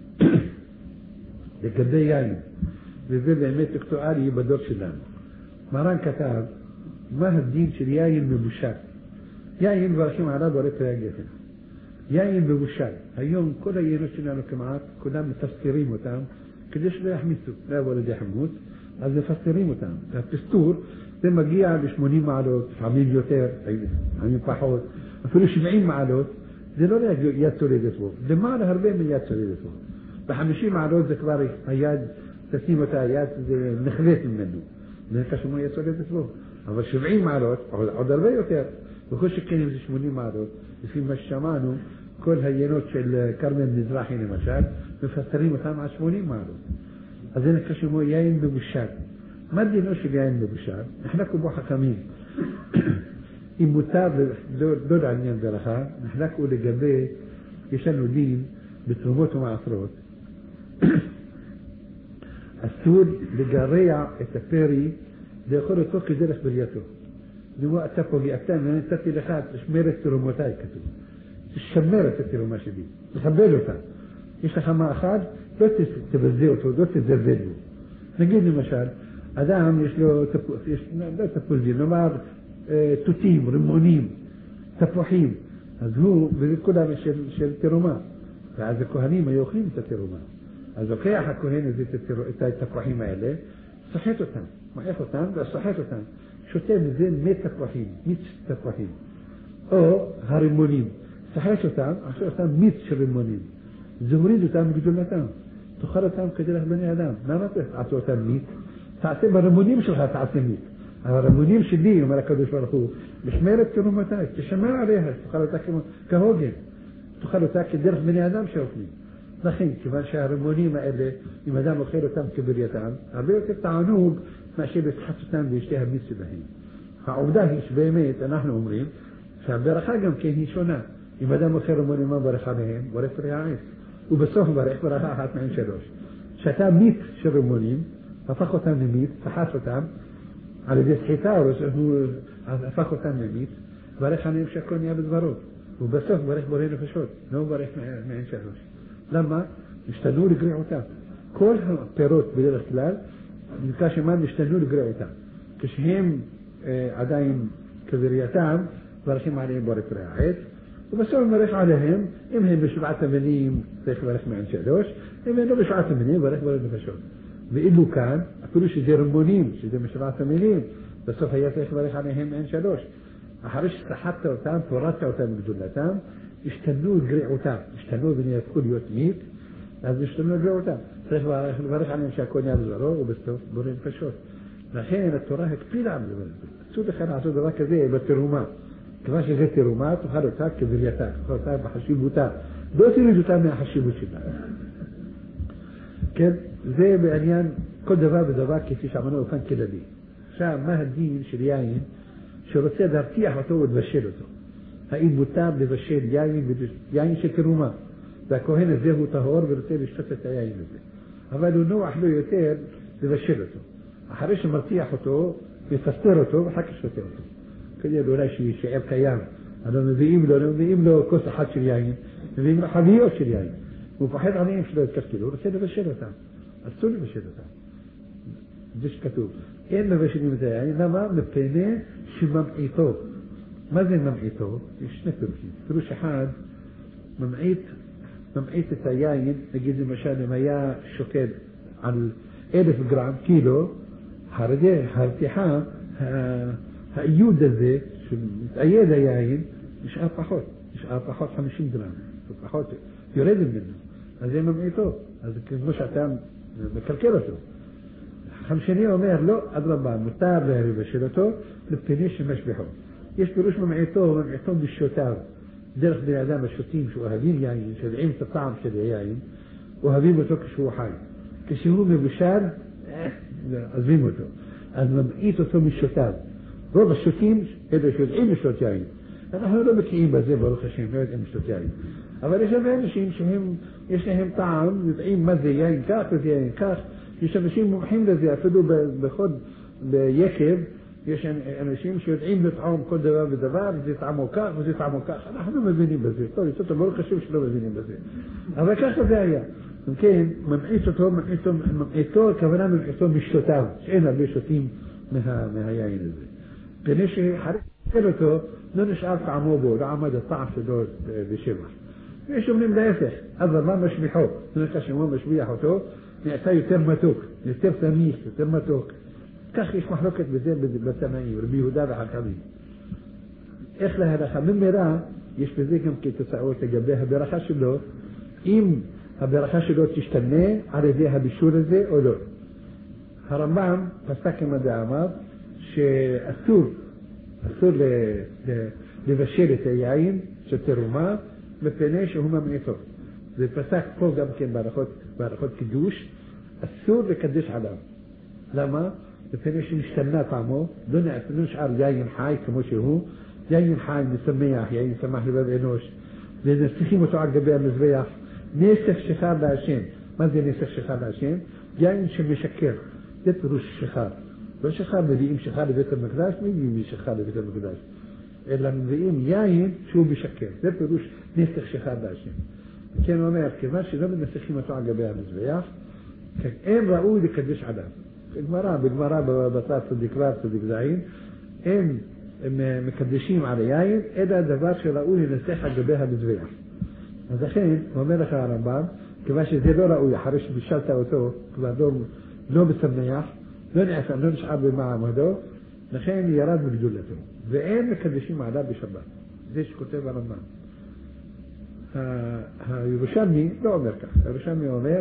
לגבי יין. וזה באמת אקטואלי בדור שלנו. מרן כתב, מה הדין של יין מבושל? יין מברכים עליו בורא פרי הגפן. יין מבושל. היום כל היינות שלנו כמעט, כולם מפסטרים אותם, כדי שלא יחמיצו, לא יבוא לידי חמוץ, אז מפסטרים אותם. הפסטור, זה מגיע ל-80 מעלות, לפעמים יותר, לפעמים פחות, אפילו 70 מעלות, זה לא יד צולדת בו. למעלה הרבה מיד צולדת בו. ב-50 מעלות זה כבר היד, תשים אותה היד, זה נחלט ממנו. זה כשמו יצא לזה. אבל 70 מעלות, עוד הרבה יותר. בכל שכן אם זה 80 מעלות, לפי מה ששמענו, כל היינות של קרמל מזרחי למשל, מפסטרים אותם על 80 מעלות. אז זה כשמו יין מבושל. מה דינו של יין מבושל? נחלקו בו חכמים. אם מותר, לא לעניין ברכה, נחלקו לגבי, יש לנו דין בתרומות ומעשרות. אסור לגרע את הפרי לאכול אותו כדרך בריאתו. זהו אתה פוגעתם, ואני נתתי לך תשמר את תרומותיי כתוב. תשמר את התרומה שלי, תכבד אותה. יש לך מה אחד, לא תבזה אותו, לא תזלזל בו. נגיד למשל, אדם יש לו לא תפוזים, נאמר תותים, רימונים, תפוחים. אז הוא, וזה כולם של תרומה. ואז הכהנים היו אוכלים את התרומה. אז לוקח הכהן את התפוחים האלה, שוחט אותם, מעף אותם ושוחט אותם. שותה מזה מיץ תפוחים, או הרימונים. תחייש אותם, עשו אותם מיץ של רימונים. זה הוריד אותם בגדולתם. תאכל אותם כדרך בני אדם. למה תעשו אותם מיץ? תעשה ברימונים שלך, תעשה מיץ. הרימונים שלי, אומר הקדוש ברוך הוא, לשמר את תרומותיי, תשמר עליה, תאכל אותה כהוגן. תאכל אותה כדרך בני אדם שאוכלים. לכן, כיוון שהרימונים האלה, אם אדם אוכל אותם כברייתם, הרבה יותר תענוג מאשר לסחט אותם וישתה המיץ שבהם. העובדה היא שבאמת אנחנו אומרים שהברכה גם כן היא שונה. אם אדם אוכל רימונים, מה ברכה מהם? ברך פרי העץ. ובסוף ברך ברכה אחת מעין שלוש. שאתה מיץ של רימונים, הפך אותם למיץ, סחט אותם, על ידי סחיטה, הוא הפך אותם למיץ, ברך עליהם שהכל נהיה בדברו. ובסוף ברך בורא נפשות, לא ברך מעין שלוש. למה? השתנו לגריעותם. כל הפירות בדרך כלל, נקרא שמה השתנו לגריעותם. כשהם עדיין כברייתם, ברכים עליהם בורא פרי העץ, ובסוף מברך עליהם, אם הם בשבעת המינים, צריך לברך מעין שלוש, אם הם לא בשבעת המינים, ברך בורא נפשות. ואילו כאן, אפילו שזה רימונים, שזה משבעת המינים, בסוף היה צריך לברך עליהם מעין שלוש. אחרי שסחטת אותם, פורדת אותם בגדולתם, השתנו לגריעותם, השתנו ונהפכו להיות מיץ, אז השתנו לגריעותם. צריך לברך עליהם שהכל נהיה בדברו, ובסוף בורא נפשות. לכן התורה הקפידה על זה. אסור לך לעשות דבר כזה בתרומה. כיוון שזה תרומה, תאכל אותה כברייתה, תאכל אותה בחשיבותה. לא תוריד אותה מהחשיבות שלה. כן, זה בעניין כל דבר ודבר כפי שאמרנו באופן כללי. עכשיו, מה הדין של יין שרוצה להרתיח אותו ולבשל אותו? האם מותר לבשל יין של תרומה, והכהן הזה הוא טהור ורוצה לשתות את היין הזה. אבל הוא נוח לו יותר לבשל אותו. אחרי שמרתיח אותו, מפסטר אותו ואחר כך שותה אותו. כדי אולי שישאר קיים. אבל מביאים לו כוס אחת של יין, מביאים לו חביות של יין. הוא פחד עליהם שלא יתקשקלו, הוא רוצה לבשל אותם. אסור לבשל אותם. זה שכתוב. אין מבשלים את היין, למה? מפני שממעיטו. מה זה ממעיטו? יש שני פירושים. פירוש אחד, ממעיט את היין, נגיד למשל אם היה שוקל על 1,000 גרם, קילו, הרתיחה, האיוד הזה, שמתאייד היין, נשאר פחות 50 גרם, פחות יורד ממנו. אז זה ממעיטו, אז כמו שאתה מקלקל אותו. חמשני אומר, לא, אדרבה, מותר לבשל אותו, לפני שמשביחו. יש פירוש ממעיטו בשותיו. דרך בני אדם השותים שאוהבים יין, שיודעים את הטעם של היין, אוהבים אותו כשהוא חי. כשהוא מבושל, עזבים אותו. אז ממעיט אותו משותיו. רוב השותים, אלה שיודעים לשתות יין. אנחנו לא בקיאים בזה, ברוך השם, לא יודעים לשתות יין. אבל יש הרבה אנשים שיש להם טעם, יודעים מה זה יין כך וזה יין כך. יש אנשים מומחים לזה, אפילו ביקב, יש אנשים שיודעים לטעום כל דבר ודבר, וזה טעמו כך וזה טעמו כך. אנחנו לא מבינים בזה. טוב, יש אותו ברוך השם שלא מבינים בזה. אבל ככה זה היה. כן, ממעיטו, הכוונה ממעיטו משתותיו, שאין הרבה שותים מהיין הזה. פני שחרקל אותו, לא נשאר טעמו בו, לא עמד הטעם שלו בשבח. ויש אומרים להפך, אבל מה משביחו? נראה שמה משביח אותו, נעשה יותר מתוק, יותר תמיך, יותר מתוק. כך יש מחלוקת בזה בתנאים, רבי יהודה וחכמים. איך להלכה? ממילא, יש בזה גם כתוצאות לגבי הברכה שלו, אם הברכה שלו תשתנה על ידי הבישול הזה או לא. הרמב"ם פסק כמדע אמר שאסור לבשל את היין של תרומה מפני שהוא ממעיטו. זה פסק פה גם כן בהלכות קידוש, אסור לקדש עליו. למה? מפני שמשתנה טעמו, לא נשאר יין חי כמו שהוא, יין חי משמח, יין שמח לבב אנוש, ונצליחים אותו על גבי המזבח, נסך שחר להשם. מה זה נסך שחר להשם? יין שמשקר, זה פירוש שחר. לא שחר מביאים שחר לבית המקדש, מי מביא שחר לבית המקדש? אלא מביאים יין שהוא משקר, זה פירוש נסך שחר להשם. כן אומר, כיוון שלא מנסחים אותו על גבי המזבח, אין ראוי לקדש עליו. בגמרא בבצע צדיק ו' צדיק זין, הם מקדשים על היין, אלא דבר שראוי לנסח על גבי המזבח. אז לכן, אומר לך הרמב"ם, כיוון שזה לא ראוי, אחרי שבישלת אותו, כבר לא משמח, לא נשאר במעמדו, לכן ירד בגדולתו. ואין מקדשים עליו בשבת. זה שכותב הרמב"ם. הירושלמי לא אומר כך, הירושלמי אומר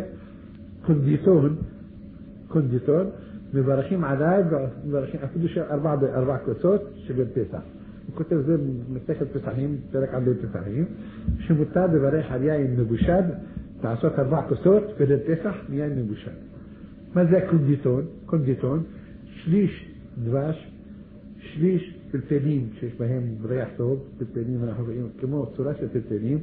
קונדיטון, מברכים עליי, מברכים אפילו ארבע כוסות שבין פסח. הוא כותב זה מסכת פסחים, פרק עד פסחים, שמותר לברך על יין מבושל, לעשות 4 כוסות בין פסח מיין מבושל. מה זה קונדיטון? שליש דבש, שליש פלפלים שיש בהם ריח טוב, פלפלים אנחנו רואים כמו צורה של פלפלים,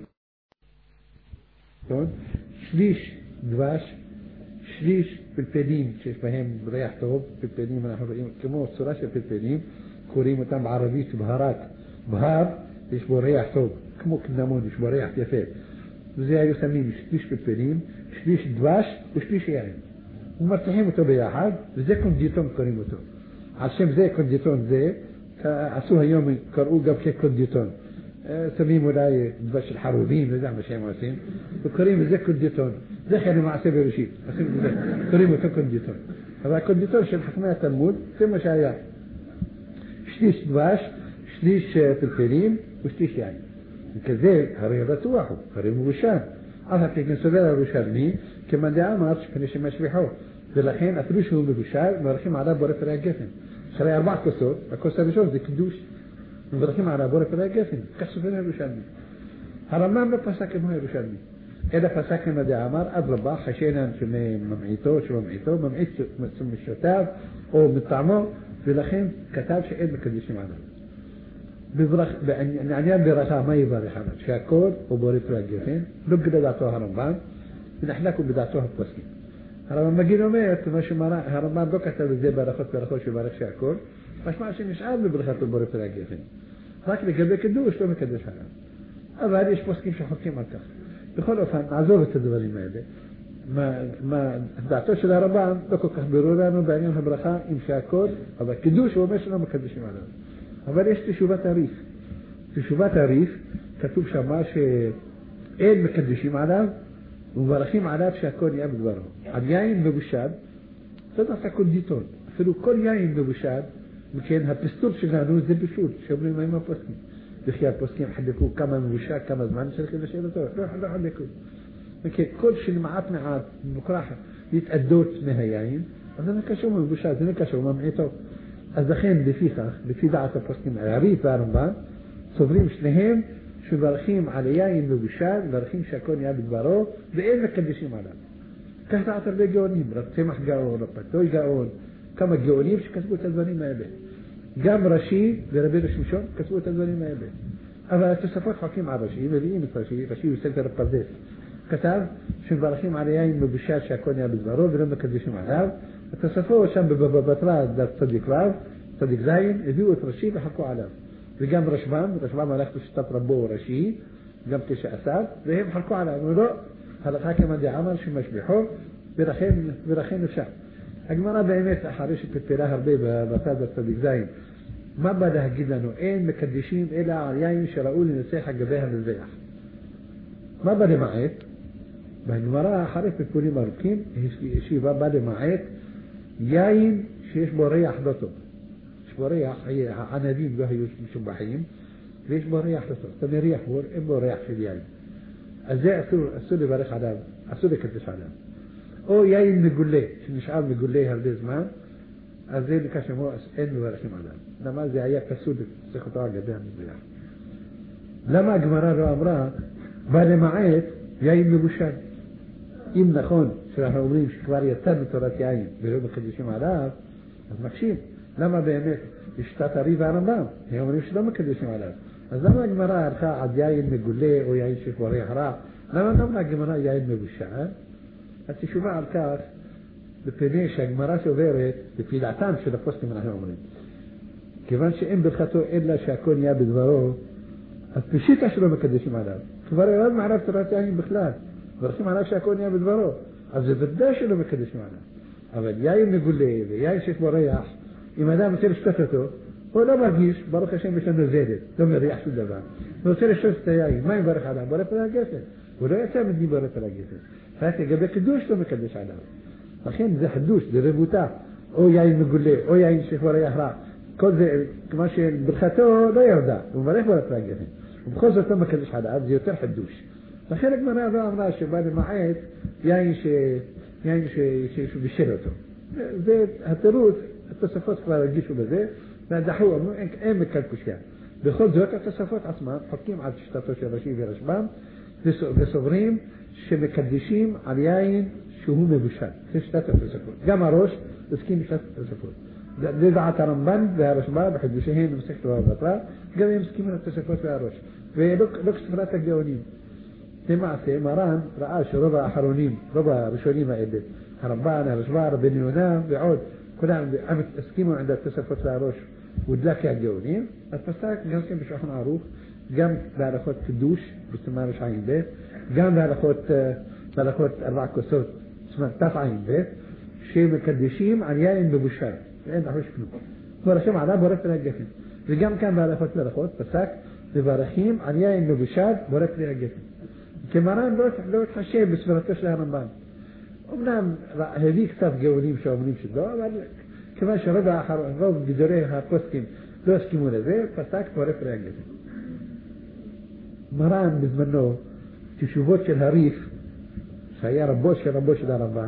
שליש דבש, שליש פלפלים שיש בהם ריח טוב, פלפלים אנחנו רואים כמו צורה של פלפלים, קוראים אותם בערבית בהר, יש בו ריח טוב, כמו קנמון, יש בו ריח יפה. וזה היו שמים שליש פלפלים, שליש דבש ושליש יין. ומרתיחים אותו ביחד, וזה קונדיטון קוראים אותו. על שם זה קונדיטון זה, עשו היום, קראו גם כקונדיטון. שמים אולי דבש של חרובים, וזה מה שהם עושים, וקוראים לזה קונדיטון. זה חלק מעשה בראשית, קוראים אותו קונדיטון. אבל הקונדיטון של חכמי התלמוד, זה מה שהיה. שליש דבש, שליש פלפלים ושליש יין. וכזה, הרי בטוח הוא, הרי מבושל. אף הפעמים סובר הירושלמי, כמאן דאמר שפני שמשביחו. ולכן, אפילו שהוא מבושל, מברכים עליו בורא פרי הגפן. אחרי 4 כוסות, הכוס הראשון זה קידוש. מברכים עליו בורא פרי הגפן. כך סובר הירושלמי. הרמב"ם לא פסק כמו הירושלמי. אלא פסק כמאן דאמר, אדרבה, חשינן שממעיטו, ממעיט משותיו או מטעמו, ולכן כתב שאין מקדישים עליו. בעניין ברכה, מה יברך עליו? שהכל הוא בורא פרי הגפן, לא בדעתו הרמב"ם, ונחלקו בדעתו הפוסקים. הרמב"ם מגיד אומר, הרמב"ם לא כתב את זה ברכות שברך שהכל, משמע שנשאר בברכתו בורא פרי הגפן. רק לגבי קידוש לא מקדש עליו. אבל יש פוסקים שחוקים על כך. בכל אופן, נעזוב את הדברים האלה. דעתו של הרמב"ם לא כל כך ברור לנו בעניין הברכה עם שהכל, אבל קידוש הוא אומר שלא מקדשים עליו. אבל יש תשובת הריף. תשובת הריף, כתוב שמה שאין מקדשים עליו, ומברכים עליו שהכל נהיה בדברו. על יין מבושל, זה דווקא קונדיטון. אפילו כל יין מבושל, מכן הפסטור שלנו זה בישול, שאומרים מה עם הפוסקים. וכי הפוסקים חלקו כמה מבושל, כמה זמן צריכים לשאול אותו, לא חלקו. מכן כל שנמעט מעט, מוכרח להתאדות מהיין, אז זה נקשור מבושל, זה נקשור ממעיטו. אז לכן לפי דעת הפוסקים, הריף והרמב"ם, סוברים שניהם שמברכים על יין מבושל, מברכים שהכל נהיה בדברו, ואין מקדשים עליו. כך דעת הרבה גאונים, רב צמח גאון, רב פתוי גאון, כמה גאונים שכתבו את הדברים האלה. גם רש"י ורבי שמשון כתבו את הדברים האלה. אבל התוספות חוקים על רש"י, מביאים את רש"י הוא ספר פרדס. כתב שמברכים על יין מבושל שהכל נהיה בדברו ולא מקדשים עליו. התוספות שם בבטרה, צדיק רב, צדיק זין, הביאו את רש"י וחקו עליו. וגם רשב"ם הלך בשיטת רבו רש"י, גם כשאסף, והם חלקו עליו, ולא, הלכה כמאן דאמר שמשביחו, ולכן אפשר. הגמרא באמת, אחרי שפלפלה הרבה בצד הצדיק זין, מה בא להגיד לנו? אין מקדשים אלא על יין שראו לנצח על גבי המזבח. מה בא למעט? בגמרא, אחרי פלפולים ארוכים, ישיבה בא למעט יין שיש בו ריח לא טוב. יש בו ריח, הענבים לא היו משובחים, ויש בו ריח לא טוב. אתה מריח בו, אין בו ריח של יין. אז זה אסור לברך עליו, אסור לקדש עליו. או יין מגולה, שנשאר מגולה הרבה זמן, אז זה נקרא שמו, אין מברכים עליו. למה זה היה פסול, צריך אותו על גבי המזבח. למה הגמרא לא אמרה, בא למעט יין מבושל? אם נכון, שאנחנו אומרים שכבר יצא מתורת יין ולא מקדשים עליו, אז מקשיב. למה באמת השתת הריב והרמב"ם? הם אומרים שלא מקדשים עליו. אז למה הגמרא הלכה עד יין מגולה או יין שיש בו ריח רע? למה לא אמרה הגמרא יין מבושל? התשובה על כך, בפני שהגמרא שעוברת, לפי דעתם של הפוסקים אנחנו אומרים. כיוון שאין ברכתו אלא שהכל נהיה בדברו, אז פשיטה שלא מקדשים עליו. כבר ירד מערב תורת יין בכלל. מברכים עליו שהכל נהיה בדברו. אז זה ודאי שלא מקדשים עליו. אבל יין מגולה ויין שיש בו ריח, אם אדם רוצה לשתות אותו, הוא לא מרגיש, ברוך השם יש לנו זדת, לא מריח שום דבר. הוא רוצה לשתות את היין, מה יברך עליו? בורא פרי הגפן. הוא לא יצא מדין בורא פרי הגפן. רק לגבי קידוש לא מקדש עליו. לכן זה חידוש, זה רבותה. או יין מגולה, או יין שיש בו ריח רע. כל זה, כמו שברכתו לא ירדה, הוא מברך בורא פרי הגפן. ובכל זאת לא מקדש עליו, זה יותר חידוש. וחלק מהרבה אמרה שבא למעט יין שבישל אותו. זה התירוץ, התוספות כבר הרגישו בזה, ודחו, אמרו, אין מקל קושיה. בכל זאת, התוספות עצמם חותקים על שיטתו של רש"י ורשב"ם, וסוברים שמקדישים על יין שהוא מבושל. זה שיטת התוספות. גם הראש הסכים בשיטת התוספות. זה דעת הרמב"ן והרשב"א בחידושיהם במסכת בבא בתרא, גם הם הסכימים לתוספות והראש. ולא כספרת הגאונים. למעשה, מרן ראה שרוב האחרונים, רוב הראשונים האלה, הרמב"ן, הרשב"א, רבן יונה ועוד, כולם הסכימו עד התוספות והראש ודלקי הגאונים, אז פסק גם כן בשולחן ערוך, גם בהלכות קידוש, בסימן רע"ב, גם בהלכות 4 כוסות, סימן תע"ב, שמקדשים על יין מבושל, ואין דחוש כלום. ורשם עליו בורק לגפן. וגם כאן בהלכות פסק, מברכים על יין מבושל בורק לגפן. כמרן לא התחשב בסברתו של הרמב"ן. אמנם הביא קצת גאונים שאומרים שלא, אבל כיוון שרוב גדולי הפוסקים לא הסכימו לזה, פסק בורק לגפן. מרן בזמנו, תשובות של הריף, שהיה רבו של הרמב"ם,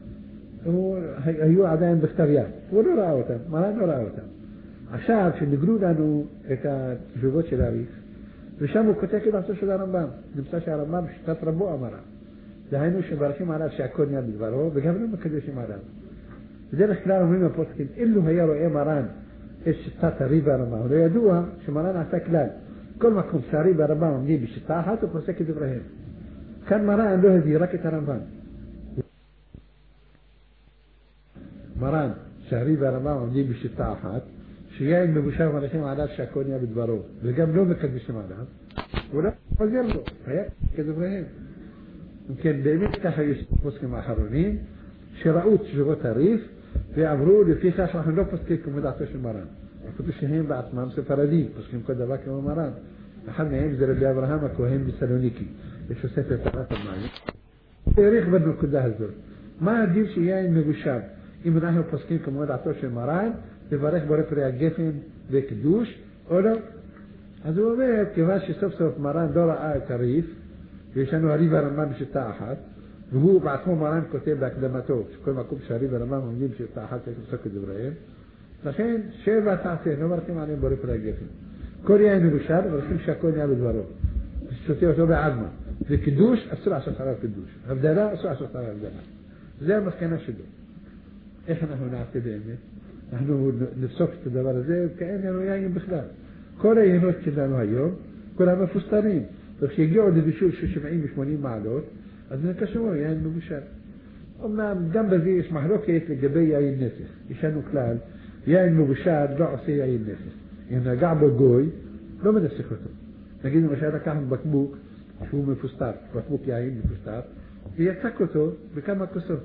היו עדיין בכתב יד. הוא לא ראה אותם, מרן לא ראה אותם. עכשיו, כשנגלו לנו את התשובות של הריף, ושם הוא כותב כדעתו של הרמב"ם. נמצא שהרמב"ם בשיטת רבו אמרה. דהיינו שמברכים עליו שהכל נהיה בדברו, וגם לא מקדשים עליו. בדרך כלל אומרים הפוסקים, אילו היה רואה מרן את שיטת הריף והרמב"ם, הוא לא ידוע שמרן עשה כלל. כל מקום שהריף והרמב"ם עומדים בשיטה אחת, הוא פוסק את דבריהם. כאן מרן לא הביא רק את הרמב"ם. מרן שהריף והרמב"ם עומדים בשיטה אחת, שיין מבושל ומברכים עליו שהכל נהיה בדברו, וגם לא מקדשים עליו, הוא לא חוזר לו, היה כדבריהם. אם כן, באמת ככה יש פוסקים האחרונים, שראו תשובות הריף, ועברו לפי כך שאנחנו לא פוסקים כמו דעתו של מרן. אפילו שהם בעצמם ספרדים, פוסקים כל דבר כמו מרן. אחד מהם זה רבי אברהם הכהן בסלוניקי, יש לו ספר תורת המים. העריך בנקודה הזאת. מה הדין שיין מבושל? אם אנחנו פוסקים כמו דעתו של מרן, לברך בורא פרי הגפן וקידוש, או לא? אז הוא אומר, כיוון שסוף סוף מרן לא ראה את הריף, ויש לנו הריף והרמב"ם בשיטה אחת, והוא בעצמו מרן כותב בהקדמתו, שכל מקום שהריף והרמב"ם עומדים בשיטה אחת, יש לפסוק את דבריהם, לכן 7 תעשה, לא מברכים עליהם בורא פרי הגפן. כל יין מבושל, מברכים שהכל נהיה בדברו. שותה אותו בעלמא. וקידוש, אסור לעשות עליו קידוש. הבדלה, אסור לעשות עליו הבדלה. זה המסקנה שלו. איך אנחנו נעשה באמת? אנחנו נפסוק את הדבר הזה, כאין לנו יין בכלל. כל היינות שלנו היום, כולם מפוסטרים. וכשהגיעו לבישול של 70 ו-80 מעלות, אז זה קשור, יין מבושל. אמנם גם בזה יש מחלוקת לגבי יין נפש. יש לנו כלל, יין מבושל לא עושה יין נפש. אם נגע בו גוי, לא מנסח אותו. נגיד למשל לקחנו בקבוק שהוא מפוסטר, בקבוק יין מפוסטר, ויצק אותו בכמה כוסות.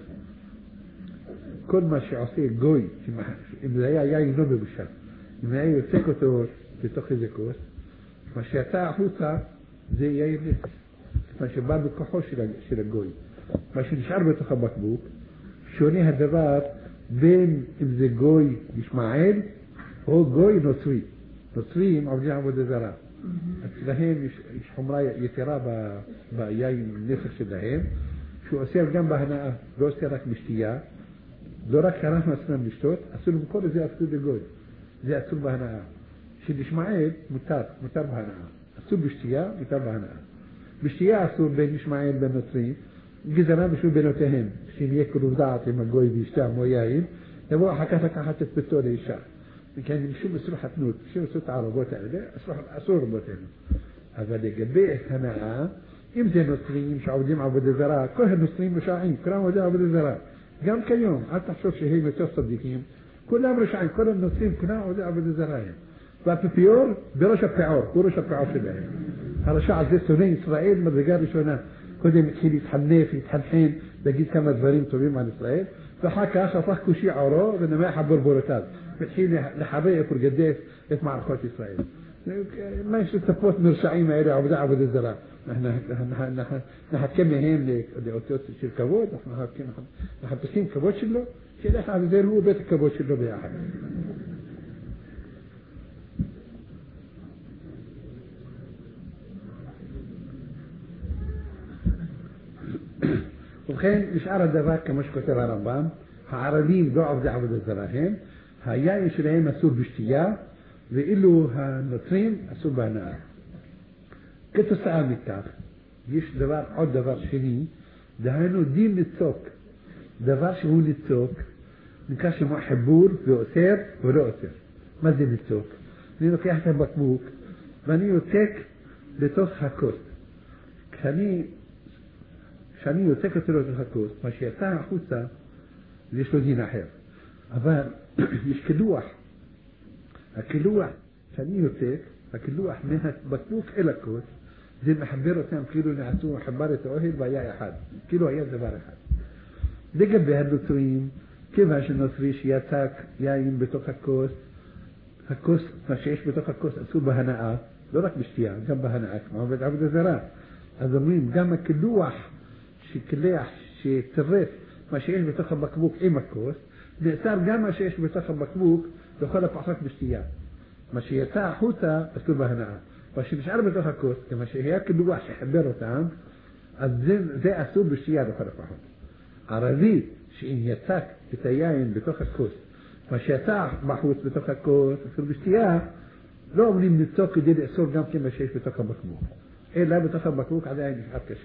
כל מה שעושה גוי, אם זה היה יין לא מבושל, אם היה יוצק אותו בתוך איזה כוס, מה שיצא החוצה זה יין נפש. מה שבא בכוחו של הגוי. מה שנשאר בתוך הבקבוק, שונה הדבר בין אם זה גוי ישמעאל או גוי נוצרי. נוצרים עובדים עבודה זרה. אצלהם יש חומרה יתרה ביין נפש שלהם, שהוא אוסר גם בהנאה, לא אוסר רק בשתייה, לא רק אנחנו אסור לשתות, אסור בכל זה אסור לגוי. זה אסור בהנאה. של מותר בהנאה. אסור בשתייה, מותר בהנאה. בשתייה אסור בין ישמעאל בין נוצרים, גזרה בשביל בנותיהם, שאם יהיה קרוב דעת עם הגוי וישתה מו יין, יבוא אחר כך לקחת את ביתו לאישה. וכן שום אסור חתנות, שום אסור את הערבות האלה, אסור רבותינו. אבל לגבי הנאה, אם זה נוצרים שעובדים עבודה זרה, כל הנוצרים משעים, כולם עובדים עבודה זרה. גם כיום, אל תחשוב שהם יותר צדיקים, כולם רשעים, כל הנוצרים, כולם עובדים עבודה זרה. והאפיפיור בראש הפעור, הוא ראש הפעור שלהם. הרשע הזה שונא ישראל מדרגה ראשונה. קודם התחיל להתחנף, להתחנחן, להגיד כמה דברים טובים על ישראל, ואחר כך הפך כושי עורו ונמח בורבורותיו. והתחיל לחבר ולגדף את מערכות ישראל. מה יש לצפות מרשעים האלה עבודה זרה? נחכה מהם לאותיות של כבוד, אנחנו מחפשים כבוד שלו, שילך על זה הוא בית הכבוד שלו ביחד. ובכן, נשאר הדבר כמו שכותב הרמב"ם, הערבים לא עובדי עבודה זרה הם, היין שלהם אסור בשתייה, ואילו הנוצרים אסור בהנאה. כתוצאה מכך, יש עוד דבר שני, דהיינו דין ניצוק. דבר שהוא ניצוק, נקרא שמו חיבור ואוסר ולא אוסר. מה זה ניצוק? אני לוקח את הבקבוק ואני יוצק לתוך הכוס. כשאני יוצק אותו לתוך הכוס, מה שיצא החוצה, יש לו דין אחר. אבל יש קילוח. הקילוח שאני יוצק, הקילוח מהבקבוק אל הכוס, זה מחבר אותם כאילו נעשו חבר את האוהל והיה אחד. כאילו היה דבר אחד. לגבי הנוצרים, כיוון שנוצרי שיצק יין בתוך הכוס, מה שיש בתוך הכוס אסור בהנאה, לא רק בשתייה, גם בהנאה, כמו עובד עבודה זרה. אז אומרים, גם הקילוח שקילח, שצרף מה שיש בתוך הבקבוק עם הכוס, נאסר גם מה שיש בתוך הבקבוק לכל הפחות בשתייה. מה שיצא החוצה אסור בהנאה. מה שנשאר בתוך הכוס, כמה שהיה קילוח שחבר אותם, אז זה אסור בשתייה לכל הפחות. ערבי שאם יצק את היין בתוך הכוס, מה שיצא בחוץ בתוך הכוס אסור בשתייה, לא אומרים ניצוק כדי לאסור גם כמה שיש בתוך הבקבוק. אלא בתוך הבקבוק עדיין נשאר קשה.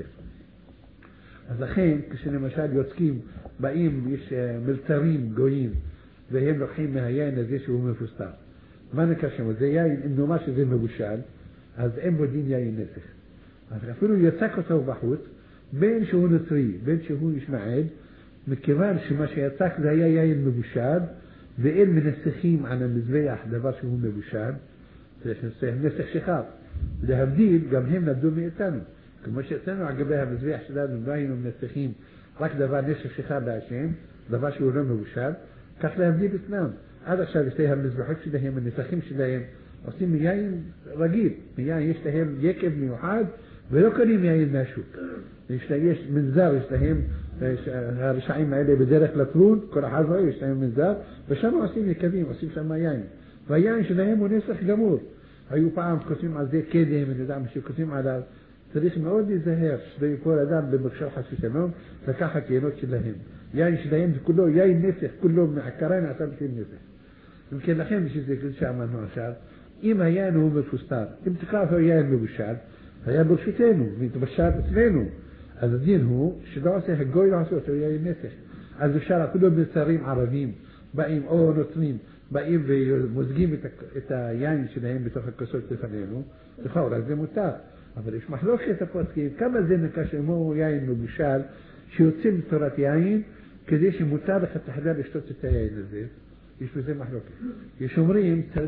אז לכן, כשלמשל יוצקים, באים, יש מלצרים גויים, והם לוקחים מהיין הזה שהוא מפוסטר. מה נקרא שם? זה יין, אם נאמר שזה מבושל, אז אין בו דין יין נסך. אז אפילו יצק אותו בחוץ, בין שהוא נוצרי, בין שהוא ישמעאל, מכיוון שמה שיצק זה היה יין מבושל, ואין מנסחים על המזבח דבר שהוא מבושל, זה נסח שחר. להבדיל, גם הם נדעו מאיתנו. כמו שאצלנו על גבי המזבח שלנו לא היינו מנסחים רק דבר נסח שחר להשם, דבר שהוא לא מבושל, כך להבדיל אצלם. עד עכשיו יש להם המזבחות שלהם, הנסחים שלהם, עושים מיין רגיל. מיין יש להם יקב מיוחד, ולא קונים יין מהשוק. יש מנזר, יש להם, הרשעים האלה בדרך לטרון, כל אחד רואה, יש להם מנזר, ושם עושים יקבים, עושים שם יין. והיין שלהם הוא נסח גמור. היו פעם כותבים על זה קדם, אני יודע מה שכותבים עליו, צריך מאוד להיזהר, שלא יפול אדם במכשול חס ושלום, לקחת יינות שלהם. יין שלהם זה כולו יין נסח, כולו מעקרה נעשה בשביל נסח. וכן לכן שזה כזה שאמרנו עכשיו, אם היין הוא מפוסטר, אם תקרא אותו יין מבושל, היה ברשותנו, מתבשל אצלנו. אז הדין הוא שלא עושה הגוי לא עושה אותו יין נסח. אז אפשר אפילו מצרים ערבים, באים או נוצרים, באים ומוזגים את היין שלהם בתוך הכוסות לפנינו, לכאורה זה מותר. אבל יש מחלוקת הפוסקים, כמה זה נקרא שמו יין מבושל, שיוצאים בתורת יין, כדי שמותר לך תחדל לשתות את היין הזה. יש בזה מחלוקת. יש אומרים, צריך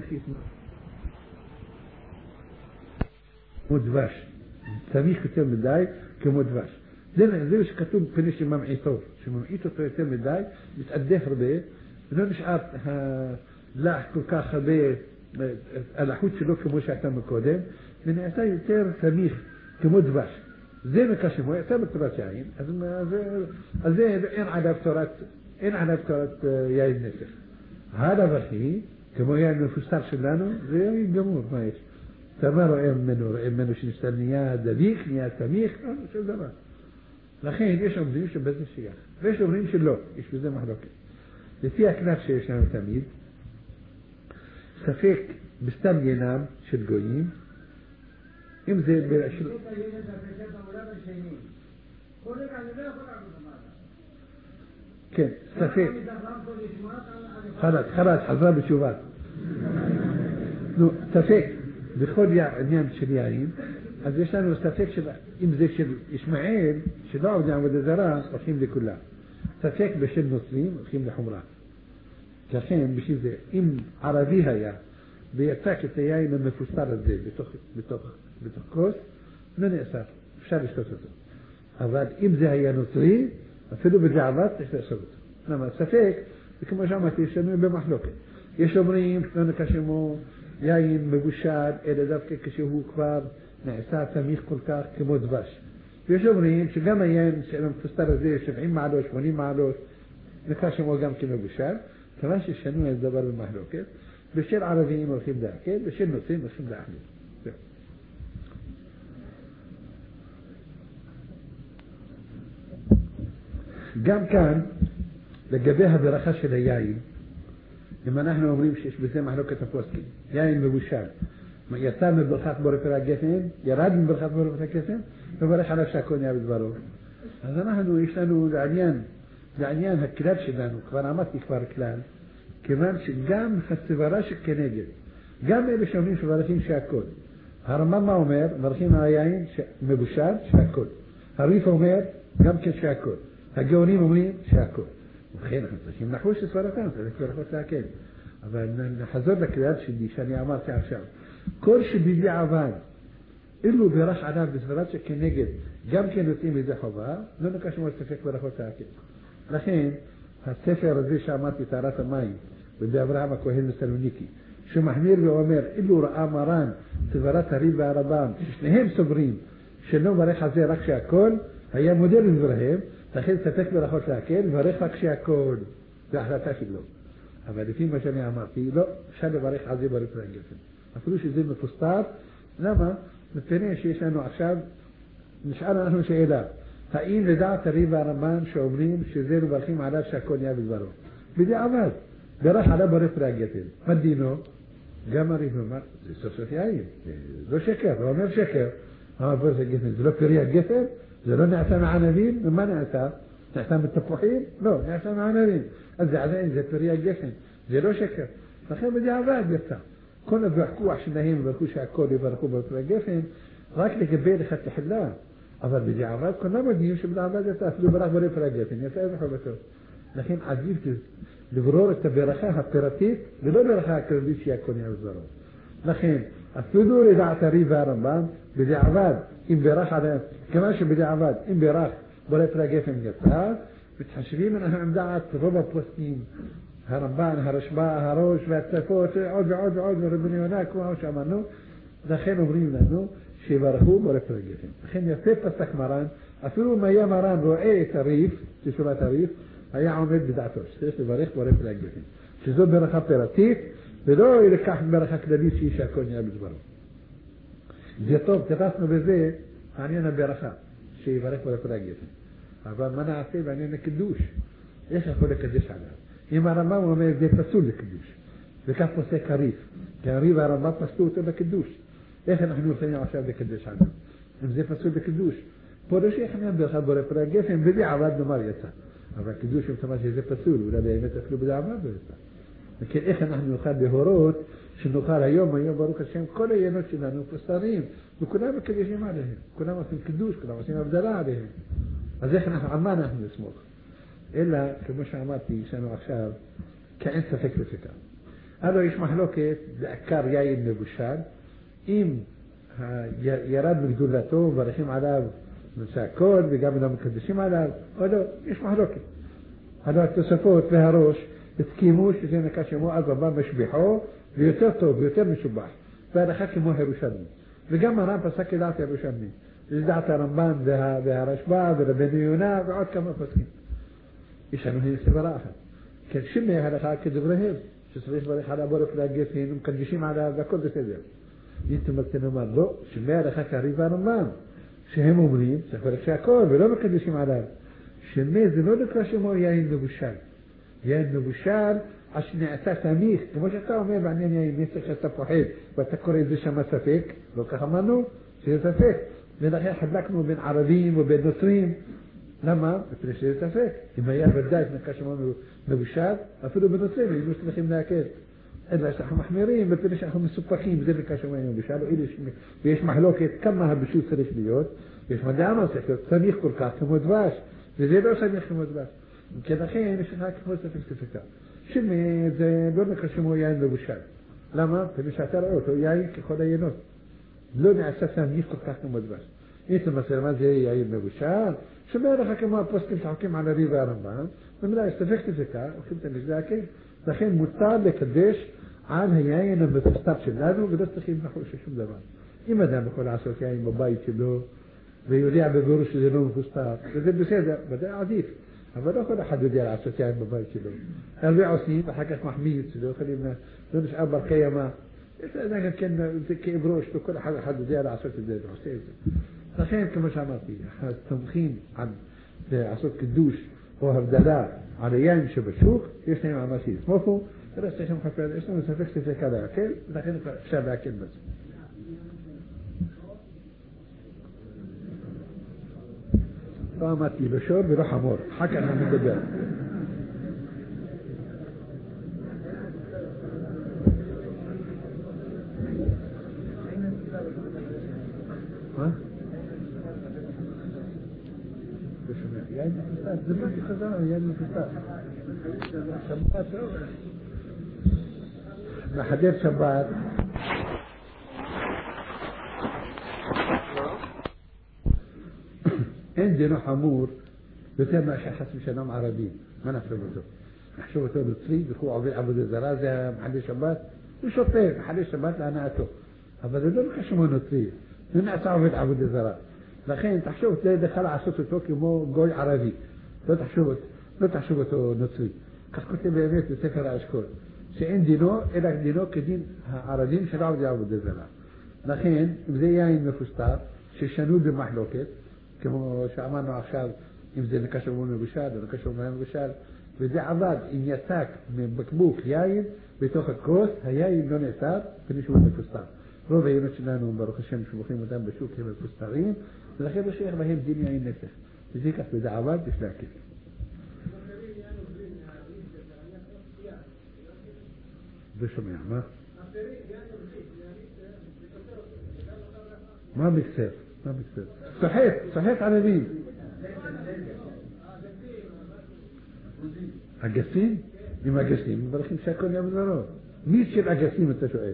כמו דבש. צריך יותר מדי כמו דבש. זה שכתוב פני שממעיטו. שממעיט אותו יותר מדי, מתעדף הרבה, ולא נשאר הלח כל כך הרבה, הלחות שלו כמו שהייתה מקודם, ונעשה יותר סמיך כמו דבש. זה נקרא שמו, יצא בתורת יין, אז זה אין עליו תורת יין נסח. הדבר היא, כמו יין מפוסטר שלנו, זה יין גמור, מה יש? תמה רואה ממנו שנשתל נהיה דביק, נהיה סמיך, לא, שום דבר. לכן יש אומרים שבזה שייך, ויש אומרים שלא, יש בזה מחלוקת. לפי הכנף שיש לנו תמיד, ספק בסתם ינם של גויים, אם זה ברשל... כן, ספק. חלאס, חזרה בתשובה. ספק, בכל עניין של יין, אז יש לנו ספק אם זה של ישמעאל, שלא עובדי עבודה זרה, הולכים לכולם. ספק בשל נוצרים, הולכים לחומרה. לכן, בשביל זה, אם ערבי היה, ויצק את היין המפוסטר הזה בתוך כוס, לא נאסר, אפשר לשתות אותו. אבל אם זה היה נוצרי, אפילו בדיעבד צריך לאסור אותו. למה? ספק, וכמו שאמרתי, יש לנו במחלוקת. יש אומרים, לא נקשמו יין מבושל, אלא דווקא כשהוא כבר נעשה סמיך כל כך כמו דבש. ויש אומרים שגם היין המפוסטר הזה, 70 מעלות, 80 מעלות, נקשמו גם כמבושל, כמה ששנו את דבר במחלוקת, בשל ערבים הולכים להקל, בשל נוצרים הולכים להחליט. גם כאן, לגבי הברכה של היין, אם אנחנו אומרים שיש בזה מחלוקת הפוסקים, יין מבושל, יצא מברכת בורא פרי הגפן, ירד מברכת בורא פרי הגפן, וברך עליו שהכל נהיה בדברו. אז אנחנו, יש לנו לעניין הכלל שלנו, כבר אמרתי כבר כלל, כיוון שגם הסברה שכנגד, גם אלה שאומרים שברכים שהכל. הרמב"ם מה אומר? מברכים על היין מבושל שהכל. הריף אומר גם כן שהכל. הגאונים אומרים שהכל. ובכן אנחנו צריכים לחוש את סברתם, צריך ברכות להקל. אבל נחזור לכלל שלי שאני אמרתי עכשיו. כל שבדיעבד, אילו ברך עליו בסברת שכנגד, גם כן יוצאים לזה חובה, לא נקש מאוד ספק ברכות להקל. לכן, הספר הזה שאמרתי, טהרת המים, בידי אברהם הכהן מסלוניקי, שמחמיר ואומר, אילו ראה מרן סברת הריב והרבם, ששניהם סוברים שלא ברך על זה רק שהכל, היה מודל לדבריהם, לכן ספק ברכות להקל, וברך רק שהכל, זה החלטה שלו. אבל לפי מה שאני אמרתי, לא, אפשר לברך על זה ברך להגפן. אפילו שזה מפוסטר, למה? מפני שיש לנו עכשיו, נשאל אנחנו שאלה, האם לדעת הריב והרבם שאומרים שזה מברכים עליו שהכל נהיה בדברו? בדיעבד, ברך עליו ברך להגפן. מה דינו? גם הריב אמר, זה סוף סוף יין, זה לא שקר, הוא אומר שקר. אמר ברך הגפן, זה לא פרי הגפן? זה לא נעשה מענבים? ומה נעשה? נעשה מתפוחים? לא, נעשה מענבים. אז זה עדיין, זה פרי הגפן, זה לא שקר. לכן בדיעבד יצא. כל הוויכוח שלהם וברכו שהכל יברכו בפרי הגפן, רק לגבי לכתחילה. אבל בדיעבד, כולם יודעים שבדיעבד יצא, אפילו ברך בפרי הגפן, יצא איזה חובתו. לכן עדיף לברור את הברכה הפירתית, ולא ברכה הכללית שהכל נהיה בדברו. לכן, אפילו לדעת הריב והרמב"ם, בדיעבד, אם ברך עליהם, כיוון שבדיעבד, אם ברך בפרי הגפן יצא, מתחשבים אנחנו עם דעת רוב הפוסקים, הרמב"ן, הרשב"א, הראש והצפות, עוד ועוד ועוד, ורבני יונה, כמו שאמרנו, לכן אומרים לנו שיברכו בפרי הגפן. לכן יפה פסק מרן, אפילו אם היה מרן רואה את הריף, תשובת הריף, היה עומד בדעתו, שצריך לברך בפרי הגפן. שזו ברכה פירתית, ולא ילקח ברכה כללית שהיא שהכל נהיה בדברו. זה טוב, תפסנו בזה, העניין הברכה, שיברך בפרי הגפן. אבל מה נעשה בעניין הקידוש? איך יכול לקדש עליו? אם הרמב"ם אומר זה פסול לקידוש, וכך פוסק הריף, כי הריף והרמב"ם פסלו אותו לקידוש. איך אנחנו יכולים עכשיו לקדש עליו? אם זה פסול לקידוש, פה לא שיחנן ברכה בפרי הגפן, בדיעבד נאמר יצא. אבל קידוש הוא שזה פסול, אולי באמת אפילו בדיעבד לא יצא. וכן איך אנחנו נוכל להורות שנוכל היום ברוך השם כל העיינות שלנו פסטרים, וכולם מקדשים עליהם, כולם עושים קידוש, כולם עושים הבדלה עליהם. אז איך אנחנו, על מה אנחנו נסמוך? אלא, כמו שאמרתי, יש לנו עכשיו, כאין ספק לפיקה. הלוא יש מחלוקת, בעיקר יין מבושל, אם ירד מגדולתו, ברכים עליו נושא הכל, וגם לא מקדשים עליו, או לא, יש מחלוקת. הלוא התוספות והראש, הסכימו שזה נקרא שמו אז רבם משביחו, ויותר טוב, ויותר משובח, והלכה כמו ירושלמי. וגם הר"ן פסק כדעת ירושלמי. יש דעת הרמב"ן והרשב"א ורבני יונה ועוד כמה פסקים. יש לנו סברה אחת. כן, שמי ההלכה כדבריהם, שצריך לברך עליו בפרי הגפן, ומקדשים עליו והכל בסדר. יתו מלכתן אומר, לא, שמי ההלכה כהריב והרמב"ם, שהם אומרים, צריך לברך שהכל ולא מקדשים עליו. שמי זה לא נקרא שמו יין מבושל. יין מבושל, אז שנעשה סמיך, כמו שאתה אומר בעניין יין נצח שאתה פוחד, ואתה קורא את זה שם ספק, לא כך אמרנו, שזה ספק. ולכן חלקנו בין ערבים ובין נוצרים. למה? בפני שזה ספק. אם היה ודאי נקרא שמו מבושל, אפילו בנוצרים היינו צריכים להקל. אלא שאנחנו מחמירים, בפני שאנחנו מסופחים, זה נקרא שמו מבושל, ויש מחלוקת כמה הבישול צריך להיות, יש מדע מה צריך להיות סמיך כל כך כמו דבש, וזה לא סמיך כמו דבש. וכן לכן יש לך כמו ספקה. שמי זה לא נקרא שמו יין מבושל. למה? כדי שאתה רואה אותו יין ככל היינות. לא נעשה סמיך כל כך כמו דבש. אם אתה מסר מה זה יין מבושל, שמי לך כמו הפוסקים שחוקים על הריב והרמב"ם, במילה יש ספקה, הולכים את המזדעקים. לכן מותר לקדש על היין המפוסטר שלנו, ולא צריכים לחוש שום דבר. אם אדם יכול לעשות יין בבית שלו, ויודע בבירור שזה לא מפוסטר, וזה בסדר, וזה עדיף. אבל לא כל אחד יודע לעשות יין בבית שלו. הרבה עושים, ואחר כך מחמיץ, לא נשאר ברכי ימה. יש גם כן, זה כאב ראש, וכל אחד יודע לעשות את זה, ועושה את זה. לכן, כמו שאמרתי, תומכים על לעשות קידוש או הבדלה על היין שבשוק, יש להם על מה שיסמוכו, ולא צריכים חפר, יש לנו ספק שזה קל להקל, ולכן אפשר להקל בזה. לא עמדתי בשור ולא חמור, אחר כך אני מדבר. מה? יין מפוסטר, זה מה שחזר, יין מפוסטר. שבת טוב. מחדר שבת. אין דינו חמור יותר מאשר חס ושלום ערבי. מה נחשוב אותו? נחשוב אותו נוצרי, וכו עובד עבודה זרה, זה מחדר שבת. הוא שוטר, מחדר שבת להנאתו. אבל זה לא מקשר נוצרי. זה נעשה עובד עבודה זרה. לכן תחשוב, תדע לעשות אותו כמו גוי ערבי. לא תחשוב אותו נוצרי. כך כותב באמת בספר האשכול. שאין דינו, אלא דינו כדין הערבים שלא עובדי עבודה זרה. לכן, אם זה יין מפוסטר, ששנו במחלוקת, כמו שאמרנו עכשיו, אם זה נקשר מול מבושל או נקשר מול מבושל, וזה עבד, אם יצק מבקבוק יין בתוך הכוס, היין לא נאסר, כדי שהוא מפוסטר. רוב העיינות שלנו, ברוך השם, שבוחרים אותם בשוק, הם מפוסטרים, ולכן לא שייך בהם דין יין נסך. וזה כך וזה עבד, יש להכיר. זה שומע, מה? מה מקצר? מה מקצר? שוחט ערבים. אגסים? עם אגסים, מברכים שהכל יהיה בדברו. מי של אגסים אתה שואל?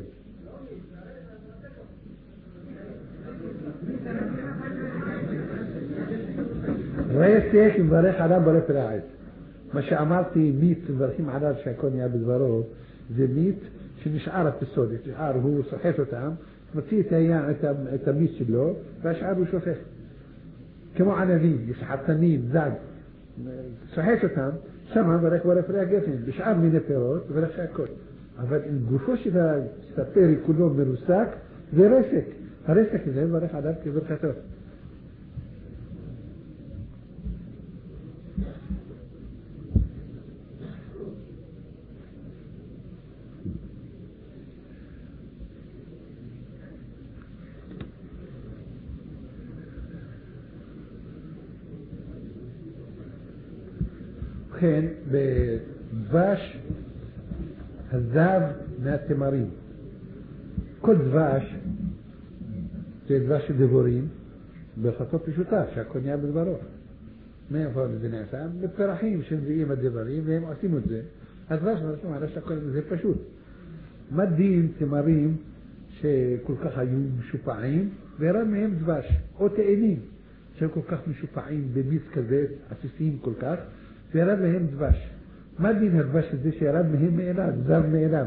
ראה סייק מברך עליו ברף רעץ. מה שאמרתי מיץ מברכים עליו שהכל נהיה בדברו, זה מיץ שנשאר הפסוד, נשאר, הוא שוחט אותם, מוציא את המיץ שלו, והשאר הוא שופך. כמו ענבים, יש חתנים, זג, שוחט אותם, שמה מברך ברף רעץ, בשאר מיני פירות, מברך שהכל. אבל אם גופו של הפרי כולו מרוסק, זה רסק. הרסק הזה מברך עליו כברכתו. כן, בדבש הזב מהתמרים. כל דבש זה דבש של דבורים, ברכתו פשוטה, שהכל נהיה בדברו. מאיפה זה נעשה? בפרחים שמביאים הדברים והם עושים את זה. הדבש מרשים עליו שהכל זה פשוט. מה דין תמרים שכל כך היו משופעים, וירד מהם דבש, או תאנים שהם כל כך משופעים במיץ כזה, עסיסיים כל כך, וירד מהם דבש. מה דין הדבש הזה שירד מהם מאליו, זב מאליו?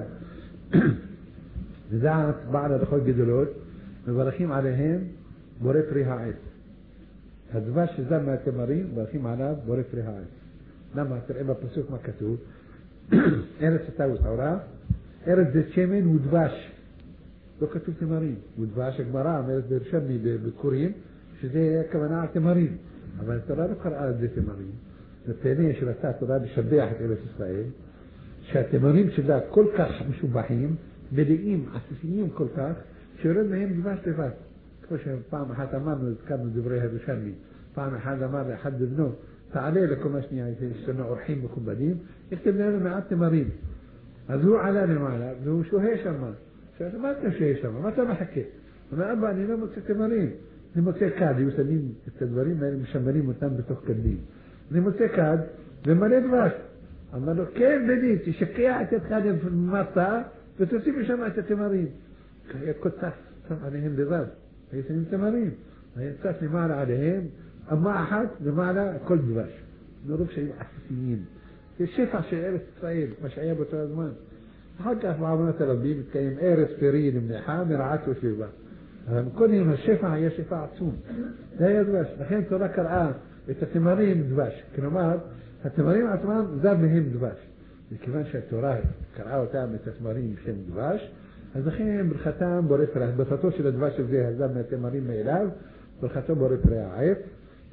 וזה בעל הלכות גדולות, מברכים עליהם בורא פרי העץ. הדבש שזב מהתמרים, מברכים עליו בורא פרי העץ. למה? תראה בפסוק מה כתוב. ארץ אתה ושעורה, ארץ זה שמן ודבש. לא כתוב תמרים. ודבש הגמרא, אומרת בירושלמי בקורים, שזה הכוונה על תמרים. אבל התורה לא קראה את זה תמרים. לפני שרצה התורה לשבח את ארץ ישראל, שהתמרים שלה כל כך משובחים, מלאים, עסיסיים כל כך, שיורד מהם דבש לבד. כמו שפעם אחת אמרנו, הזכרנו דברי הירושלמי, פעם אחת אמר לאחד בבנו, תעלה לקומה שנייה, יש לנו אורחים מכובדים, יכתב לנו מעט תמרים. אז הוא עלה למעלה, והוא שוהה שם. שאלה, מה אתה שוהה שם? מה אתה מחכה? הוא אומר, אבא, אני לא מוצא תמרים. אני מוצא כד, היו שמים את הדברים האלה, משמרים אותם בתוך כדים. אני מוצא כד, ומלא דבש. אמר לו, כן, בני, תשקע את ידך למטה, ותוסיף לשם את התמרים. היה קוצץ, שם עליהם לבד. היו שמים תמרים. היה צץ למעלה עליהם, אמה אחת, למעלה כל דבש. מרוב שהיו עסיסיים. זה שפע של ארץ ישראל, מה שהיה באותו הזמן. אחר כך בעונות הרבים התקיים ארץ פרי למנחה, מרעת ושבע. אבל כל יום השפע היה שפע עצום. זה היה דבש. לכן תורה קראה את התמרים דבש. כלומר, התמרים עצמם זב מהם דבש. וכיוון שהתורה קראה אותם את התמרים שם דבש, אז לכן ברכתם בורא פרי, ברכתו של הדבש הזה הזב מהתמרים מאליו, ברכתו בורא פרי העץ,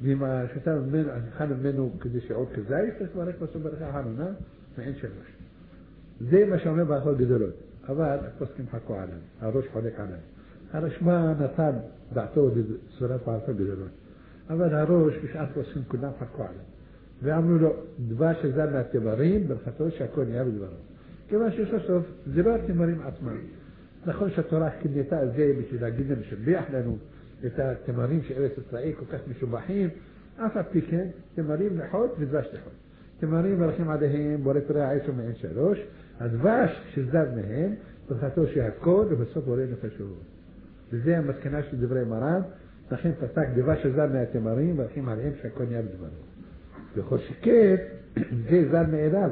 ואם שתה אחד ממנו כדי שיעוד כזית, צריך לברך בסוף ברכה האחרונה, מעין שלוש. זה מה שאומר בהלכות גדולות, אבל הפוסקים חלקו עליו, הראש חולק עליו. הרשב"א נתן דעתו לסורת בהלכות גדולות, אבל הראש בשעת פוסקים כולם חלקו עליו. ואמרו לו, דבש שזר מהתמרים, ברכתו שהכל נהיה בדברו. כיוון שסוף זה לא התמרים עצמם. נכון שהתורה כנתה על זה בשביל להגיד לנו, לשבח לנו את התמרים שארץ ישראל כל כך משובחים, אף על פי כן, תמרים לחוד ודבש לחוד. תמרים מברכים עליהם בורא פרי העץ ומעין שלוש, הדבש שזר מהם, ברכתו שהכל ובסוף בורא נפשות. וזה המסקנה של דברי מרן, לכן פסק דבש שזר מהתמרים, מברכים עליהם שהכל נהיה בדברו. בכל שכן, זה זר מאליו.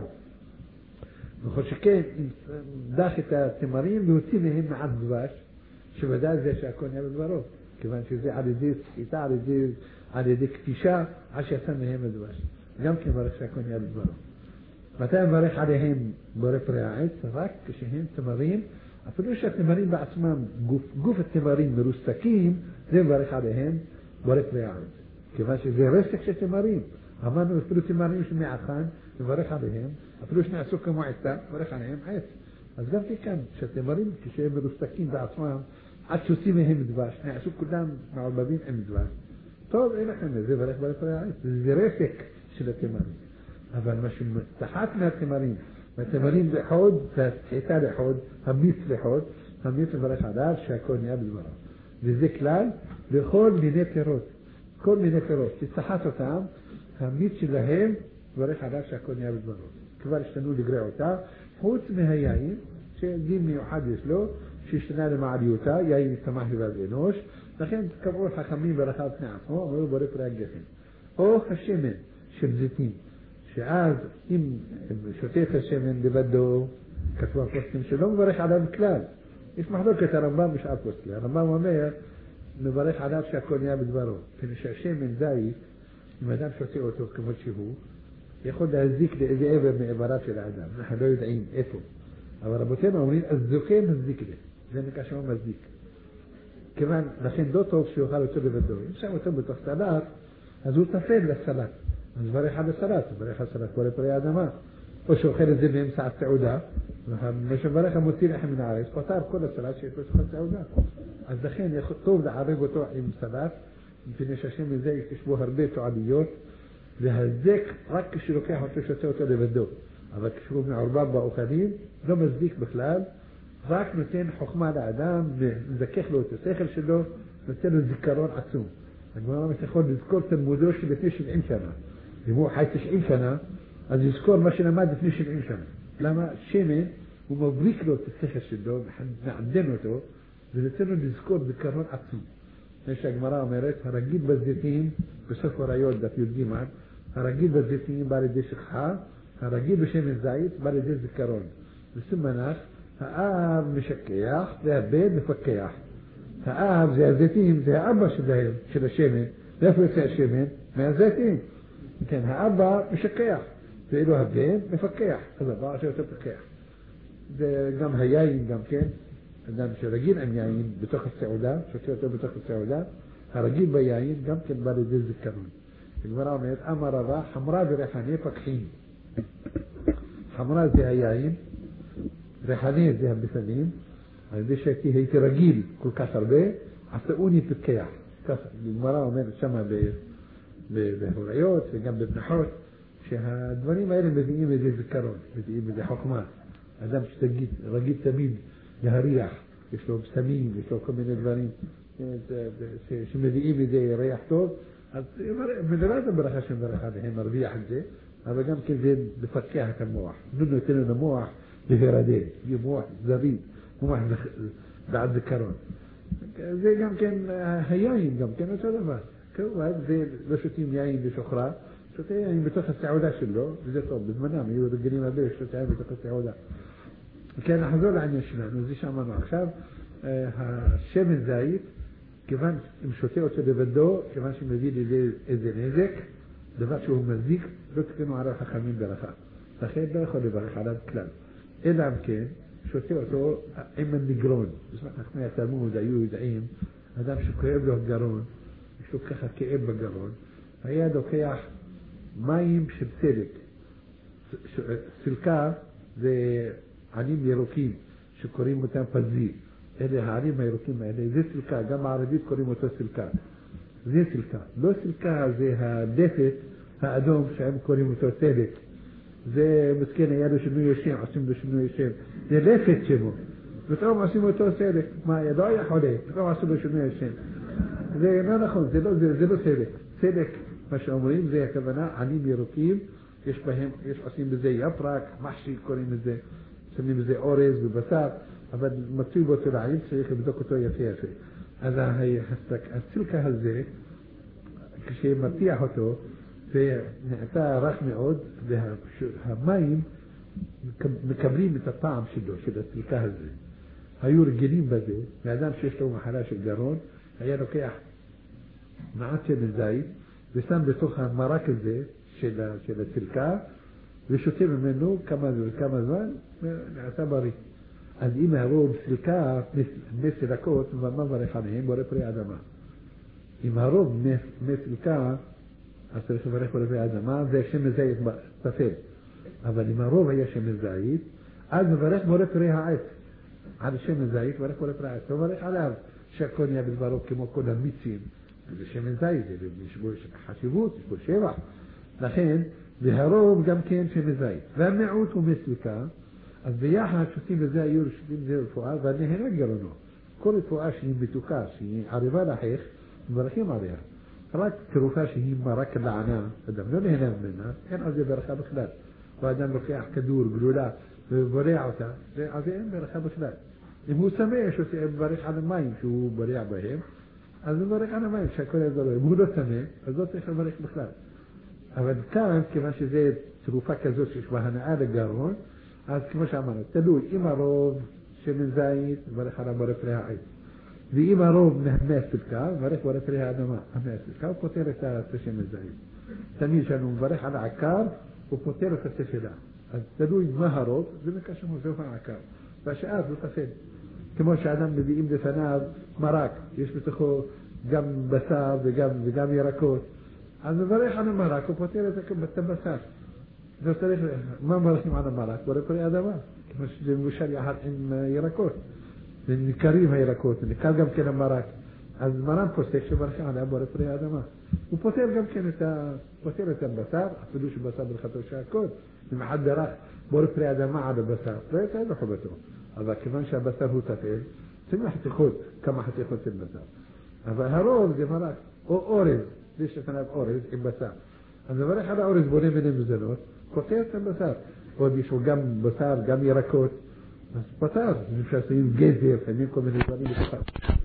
בכל שכן, דח את התמרים והוציא מהם מעט דבש, שוודאי זה שהכל נהיה בדברו. כיוון שזה על ידי סחיטה, על ידי כתישה, עד שיצא מהם הדבש. גם כן ברך שהכל נהיה בדברו. מתי מברך עליהם בורא פרי העץ? רק כשהם תמרים, אפילו שהתמרים בעצמם, גוף התמרים מרוסקים, זה מברך עליהם בורא פרי העץ. כיוון שזה רסק של תמרים. אמרנו אפילו תמרים שמעכן, מברך עליהם, אפילו שנעשו כמועצה, מברך עליהם עץ. אז גם כאן, שהתמרים כשהם מרוסקים בעצמם, עד שיוצאים מהם דבש, נעשו כולם מעורבבים עם דבש. טוב, אין לכם לזה, מברך בורא פרי העץ. זה רסק של התמרים. אבל מה שתחת מהתמרים, והתמרים לחוד, והסחיטה לחוד, המיץ לחוד, המיץ מברך עליו שהכל נהיה בדברו. וזה כלל לכל מיני פירות. כל מיני פירות, שתחת אותם, המיץ שלהם מברך עליו שהכל נהיה בדברו. כבר השתנו לגרע אותה, חוץ מהיין, שדין מיוחד יש לו, שהשתנה למעליותה, יין צמח לבד אנוש, לכן קבעו חכמים ברכה בפני עצמו, אמרו בורא פרי הגפן. או השמן של זיתים. שאז אם שותה את השמן לבדו, כתבו הפוסקים שלא מברך עליו כלל. יש מחלוקת הרמב"ם בשאר פוסקים. הרמב"ם אומר, מברך עליו שהכל נהיה בדברו. כדי שהשמן זית, אם אדם שותה אותו כמו שהוא, יכול להזיק לאיזה עבר מעבריו של האדם. אנחנו לא יודעים איפה. אבל רבותינו אומרים, אז זוקן מזיק לי. זה נקרא שמה מזיק. כיוון, לכן לא טוב שיוכל אותו לבדו. אם שם אותו בתוך סלט, אז הוא תפל לסלט. אז מברך על הסלט, מברך על סלט כל פרי האדמה. או שאוכל את זה באמצע הסעודה, ושמברך המוציא לחם מן הארץ, פותר כל הסלט שיש בתוך הסעודה. אז לכן טוב לערב אותו עם סלט, מפני שהשם מזה יש בו הרבה תועליות, להזק רק כשלוקח אותו שותה אותו לבדו. אבל כשהוא מעורבב באוכלים, לא מזיק בכלל, רק נותן חוכמה לאדם, ומזכך לו את השכל שלו, נותן לו זיכרון עצום. הגמרא יכול לזכור תלמודו שלפני 70 שנה. אם הוא חי 90 שנה, אז יזכור מה שלמד לפני 70 שנה. למה? שמן, הוא מבריק לו את השכל שלו, מעדן אותו, ונותן לו לזכור זיכרון עצום. כמו שהגמרא אומרת, הרגיל בזיתים, בסוף הראיות דף י"ג, הרגיל בזיתים בא לידי שכחה, הרגיל בשמן זית בא לידי זיכרון. בסימנך, האב משכח והבן מפקח. האב זה הזיתים, זה האבא שלהם, של השמן. איפה יוצא השמן? מהזיתים. כן, האבא משכח, ואילו הבן מפקח, אז הבא שאותו פקח. וגם היין גם כן, אדם שרגיל עם יין בתוך הסעודה, שותה אותו בתוך הסעודה, הרגיל ביין גם כן בא לידי זיכרון. הגמרא אומרת, אמר רבא, חמרה וריחני פקחים. חמרה זה היין, ריחני זה הבפנים, על ידי שהייתי רגיל כל כך הרבה, עשאוני פקח. ככה, הגמרא אומרת שמה בהוריות וגם בבנחות, שהדברים האלה מביאים לידי זיכרון, מביאים לידי חוכמה. אדם רגיל תמיד להריח, יש לו פסמים, יש לו כל מיני דברים שמביאים לידי ריח טוב, אז מלבד הברכה שמברכה להם מרוויח את זה, אבל גם כן זה לפקח את המוח. נותן לנו מוח להירדם, יהיה מוח זריז, מוח בעד זיכרון. זה גם כן היין, גם כן אותו דבר. כמובן, זה לא שותים יין בשוכרה, שותה יין בתוך הסעודה שלו, וזה טוב, בזמנם היו רגילים הרבה שותה יין בתוך הסעודה. כן, נחזור לעניין שלנו, זה שאמרנו עכשיו, השמן זית, כיוון אם שותה אותו לבדו, כיוון שמביא לידי איזה נזק, דבר שהוא מזיק, לא תקנו עליו חכמים ברכה. לכן לא יכול לברך עליו כלל. אלא אם כן, שותה אותו עם הנגרון. בסופו חכמי התלמוד היו יודעים, אדם שכואב לו הגרון, יש לו ככה כאב בגרון, היה לוקח מים של צדק. סילקה זה עלים ירוקים שקוראים אותם פזי. אלה העלים הירוקים האלה, זה סילקה, גם בערבית קוראים אותו סילקה. זה סילקה. לא סילקה זה הדפת האדום שהם קוראים אותו צדק. זה מסכן היה לו שינוי שם, עושים לו שינוי שם. זה לפת שמו. פתאום עושים אותו צדק. מה, לא היה חולה, פתאום עשו לו שינוי שם. זה לא נכון, זה לא צדק. צדק, מה שאומרים, זה הכוונה, עלים ירוקים, עושים בזה יפרק, מחשי קוראים לזה, שמים בזה אורז ובשר, אבל מצוי בו צלעים, צריך לבדוק אותו יפה יפה. אז הסילקה הזה, כשמרתיח אותו, ונעשה רך מאוד, והמים מקבלים את הטעם שלו, של הסילקה הזה. היו רגילים בזה, ואדם שיש לו מחלה של גרון, היה לוקח מעט שמן זית, ושם בתוך המרק הזה של הסילקה, ושותה ממנו כמה זמן, ונעשה בריא. אז אם הרוב סילקה, מסילקות, מה מברך עליהם? בורא פרי אדמה. אם הרוב מסילקה, אז צריך לברך בורא פרי אדמה, זה שמן זית תפל. אבל אם הרוב היה שמן זית, אז מברך בורא פרי העץ. על שמן זית, מברך בורא פרי העץ. לא מברך עליו שהכל נהיה בדברו כמו כל המיצים. זה שמן זית, יש בו חשיבות, יש בו שבח. לכן, והרוב גם כן שמן זית. והמיעוט הוא מסילקה, אז ביחד שותים בזה היו שותים בזה רפואה, והנהנה גרונו. כל רפואה שהיא מתוקה, שהיא עריבה לחך, מברכים עליה. רק תרופה שהיא מרק לענה, אדם לא נהנה ממנה, אין על זה ברכה בכלל. ואדם לוקח כדור, גלולה, ובורע אותה, אז אין ברכה בכלל. אם הוא צמא, מברך על המים שהוא בורע בהם, אז הוא מברך על המים שהכל יעזור לו. אם הוא לא צמא, אז לא צריך לברך בכלל. אבל כאן, כיוון שזה תרופה כזאת שיש בה הנאה לגרון, אז כמו שאמרנו, תלוי, אם הרוב שמן זית, מברך על בורא פרי העץ. ואם הרוב מהסילקה, מברך בורא פרי האדמה. המהסילקה הוא פותר את השמן זית. תמיד שאנו מברך על העקר, הוא פותר את התפילה. אז תלוי מה הרוב, זה מקשמו, זהו העקר. והשאר זה תפל. כמו שאדם מביאים לפניו מרק, יש בתוכו גם בשר וגם ירקות. אז מברך על המרק, הוא פותר את הבשר. זה צריך, מה מברכים על המרק? בורא פרי אדמה. כמו שזה מבושל יחד עם ירקות. ונקרים הירקות, ונקר גם כן המרק. אז מרם פוסק שברכים עליה בורא פרי אדמה. הוא פותר גם כן את הבשר, אפילו שבשר ברכתו שהכל. ומחד ברך בורא פרי אדמה על הבשר. לא יצא לו חובתו. אבל כיוון שהבשר הוא תפל, צריכים חתיכות, כמה חתיכות של בשר. אבל הרוב זה מרק, או אורז, יש לפניו אורז עם בשר. אז מברך על האורז בונה מיני מזונות, פותר את הבשר. עוד יש לו גם בשר, גם ירקות. אז פתר, אפשר לעשות גזר, לפעמים כל מיני דברים בתוכה.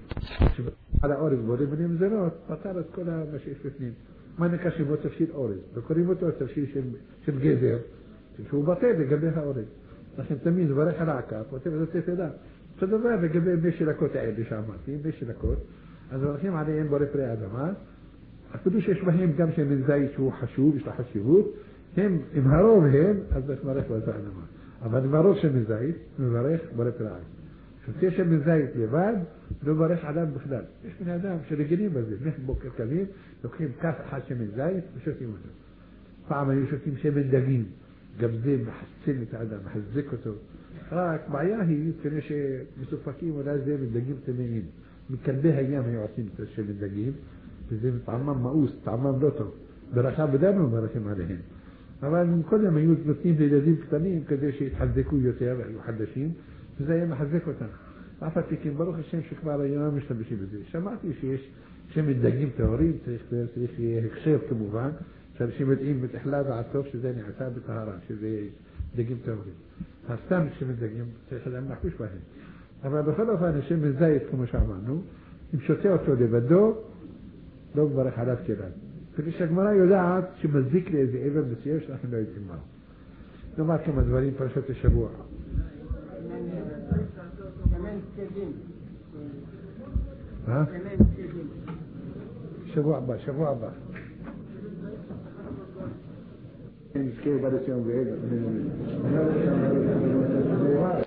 על האורז בונה מיני מזונות, פתר את כל מה שיש בפנים. מה נקרא שבו תפשיל אורז? וקוראים אותו תפשיל של גזר, שהוא בטל לגבי האורז. לכן תמיד מברך על העקר, פותר את התפילה. אותו דבר לגבי מי שלקות האלה שאמרתי, מי שלקות, אז מברכים עליהם בורא פרי אדמה, אפילו שיש בהם גם שמן זית שהוא חשוב, יש לה חשיבות, הם, אם הרוב הם, אז מברך בורא פרי אדמה. אבל אם הרוב שמן זית, מברך בורא פרי אדמה. שותה שמן זית לבד, לא מברך עליו בכלל. יש בני אדם שרגילים בזה, בוקר קמים, לוקחים כף אחד שמן זית ושותים אותו. פעם היו שותים שמן דגים, גם זה מחסן את האדם, מחזק אותו. רק בעיה היא, כנראה שמסופקים אולי זה מדגים טמאים. מכלבי הים היו עושים את השמן דגים, וזה טעמם מאוס, טעמם לא טוב. ברכה בדם לא מברכים עליהם. אבל קודם היו נותנים לילדים קטנים כדי שיתחזקו יותר, והיו חדשים, וזה היה מחזק אותם. אף התיקים, ברוך השם שכבר היום משתמשים בזה. שמעתי שיש שמן דגים טהורים, צריך להקשר כמובן, שאנשים יודעים בתחלה ועד סוף שזה נעשה בטהרה, שזה דגים טהורים. אז סתם שמן דגים צריך אדם לחוש בהם. אבל בכל אופן, שמן זית, כמו שאמרנו, אם שותה אותו לבדו, לא מברך עליו כלל. כדי שהגמרא יודעת שמזיק לאיזה עבר מסוים שאנחנו לא יודעים מהו. נאמר כמה דברים פרשת השבוע. שבוע הבא. נזכה בלציון ועד.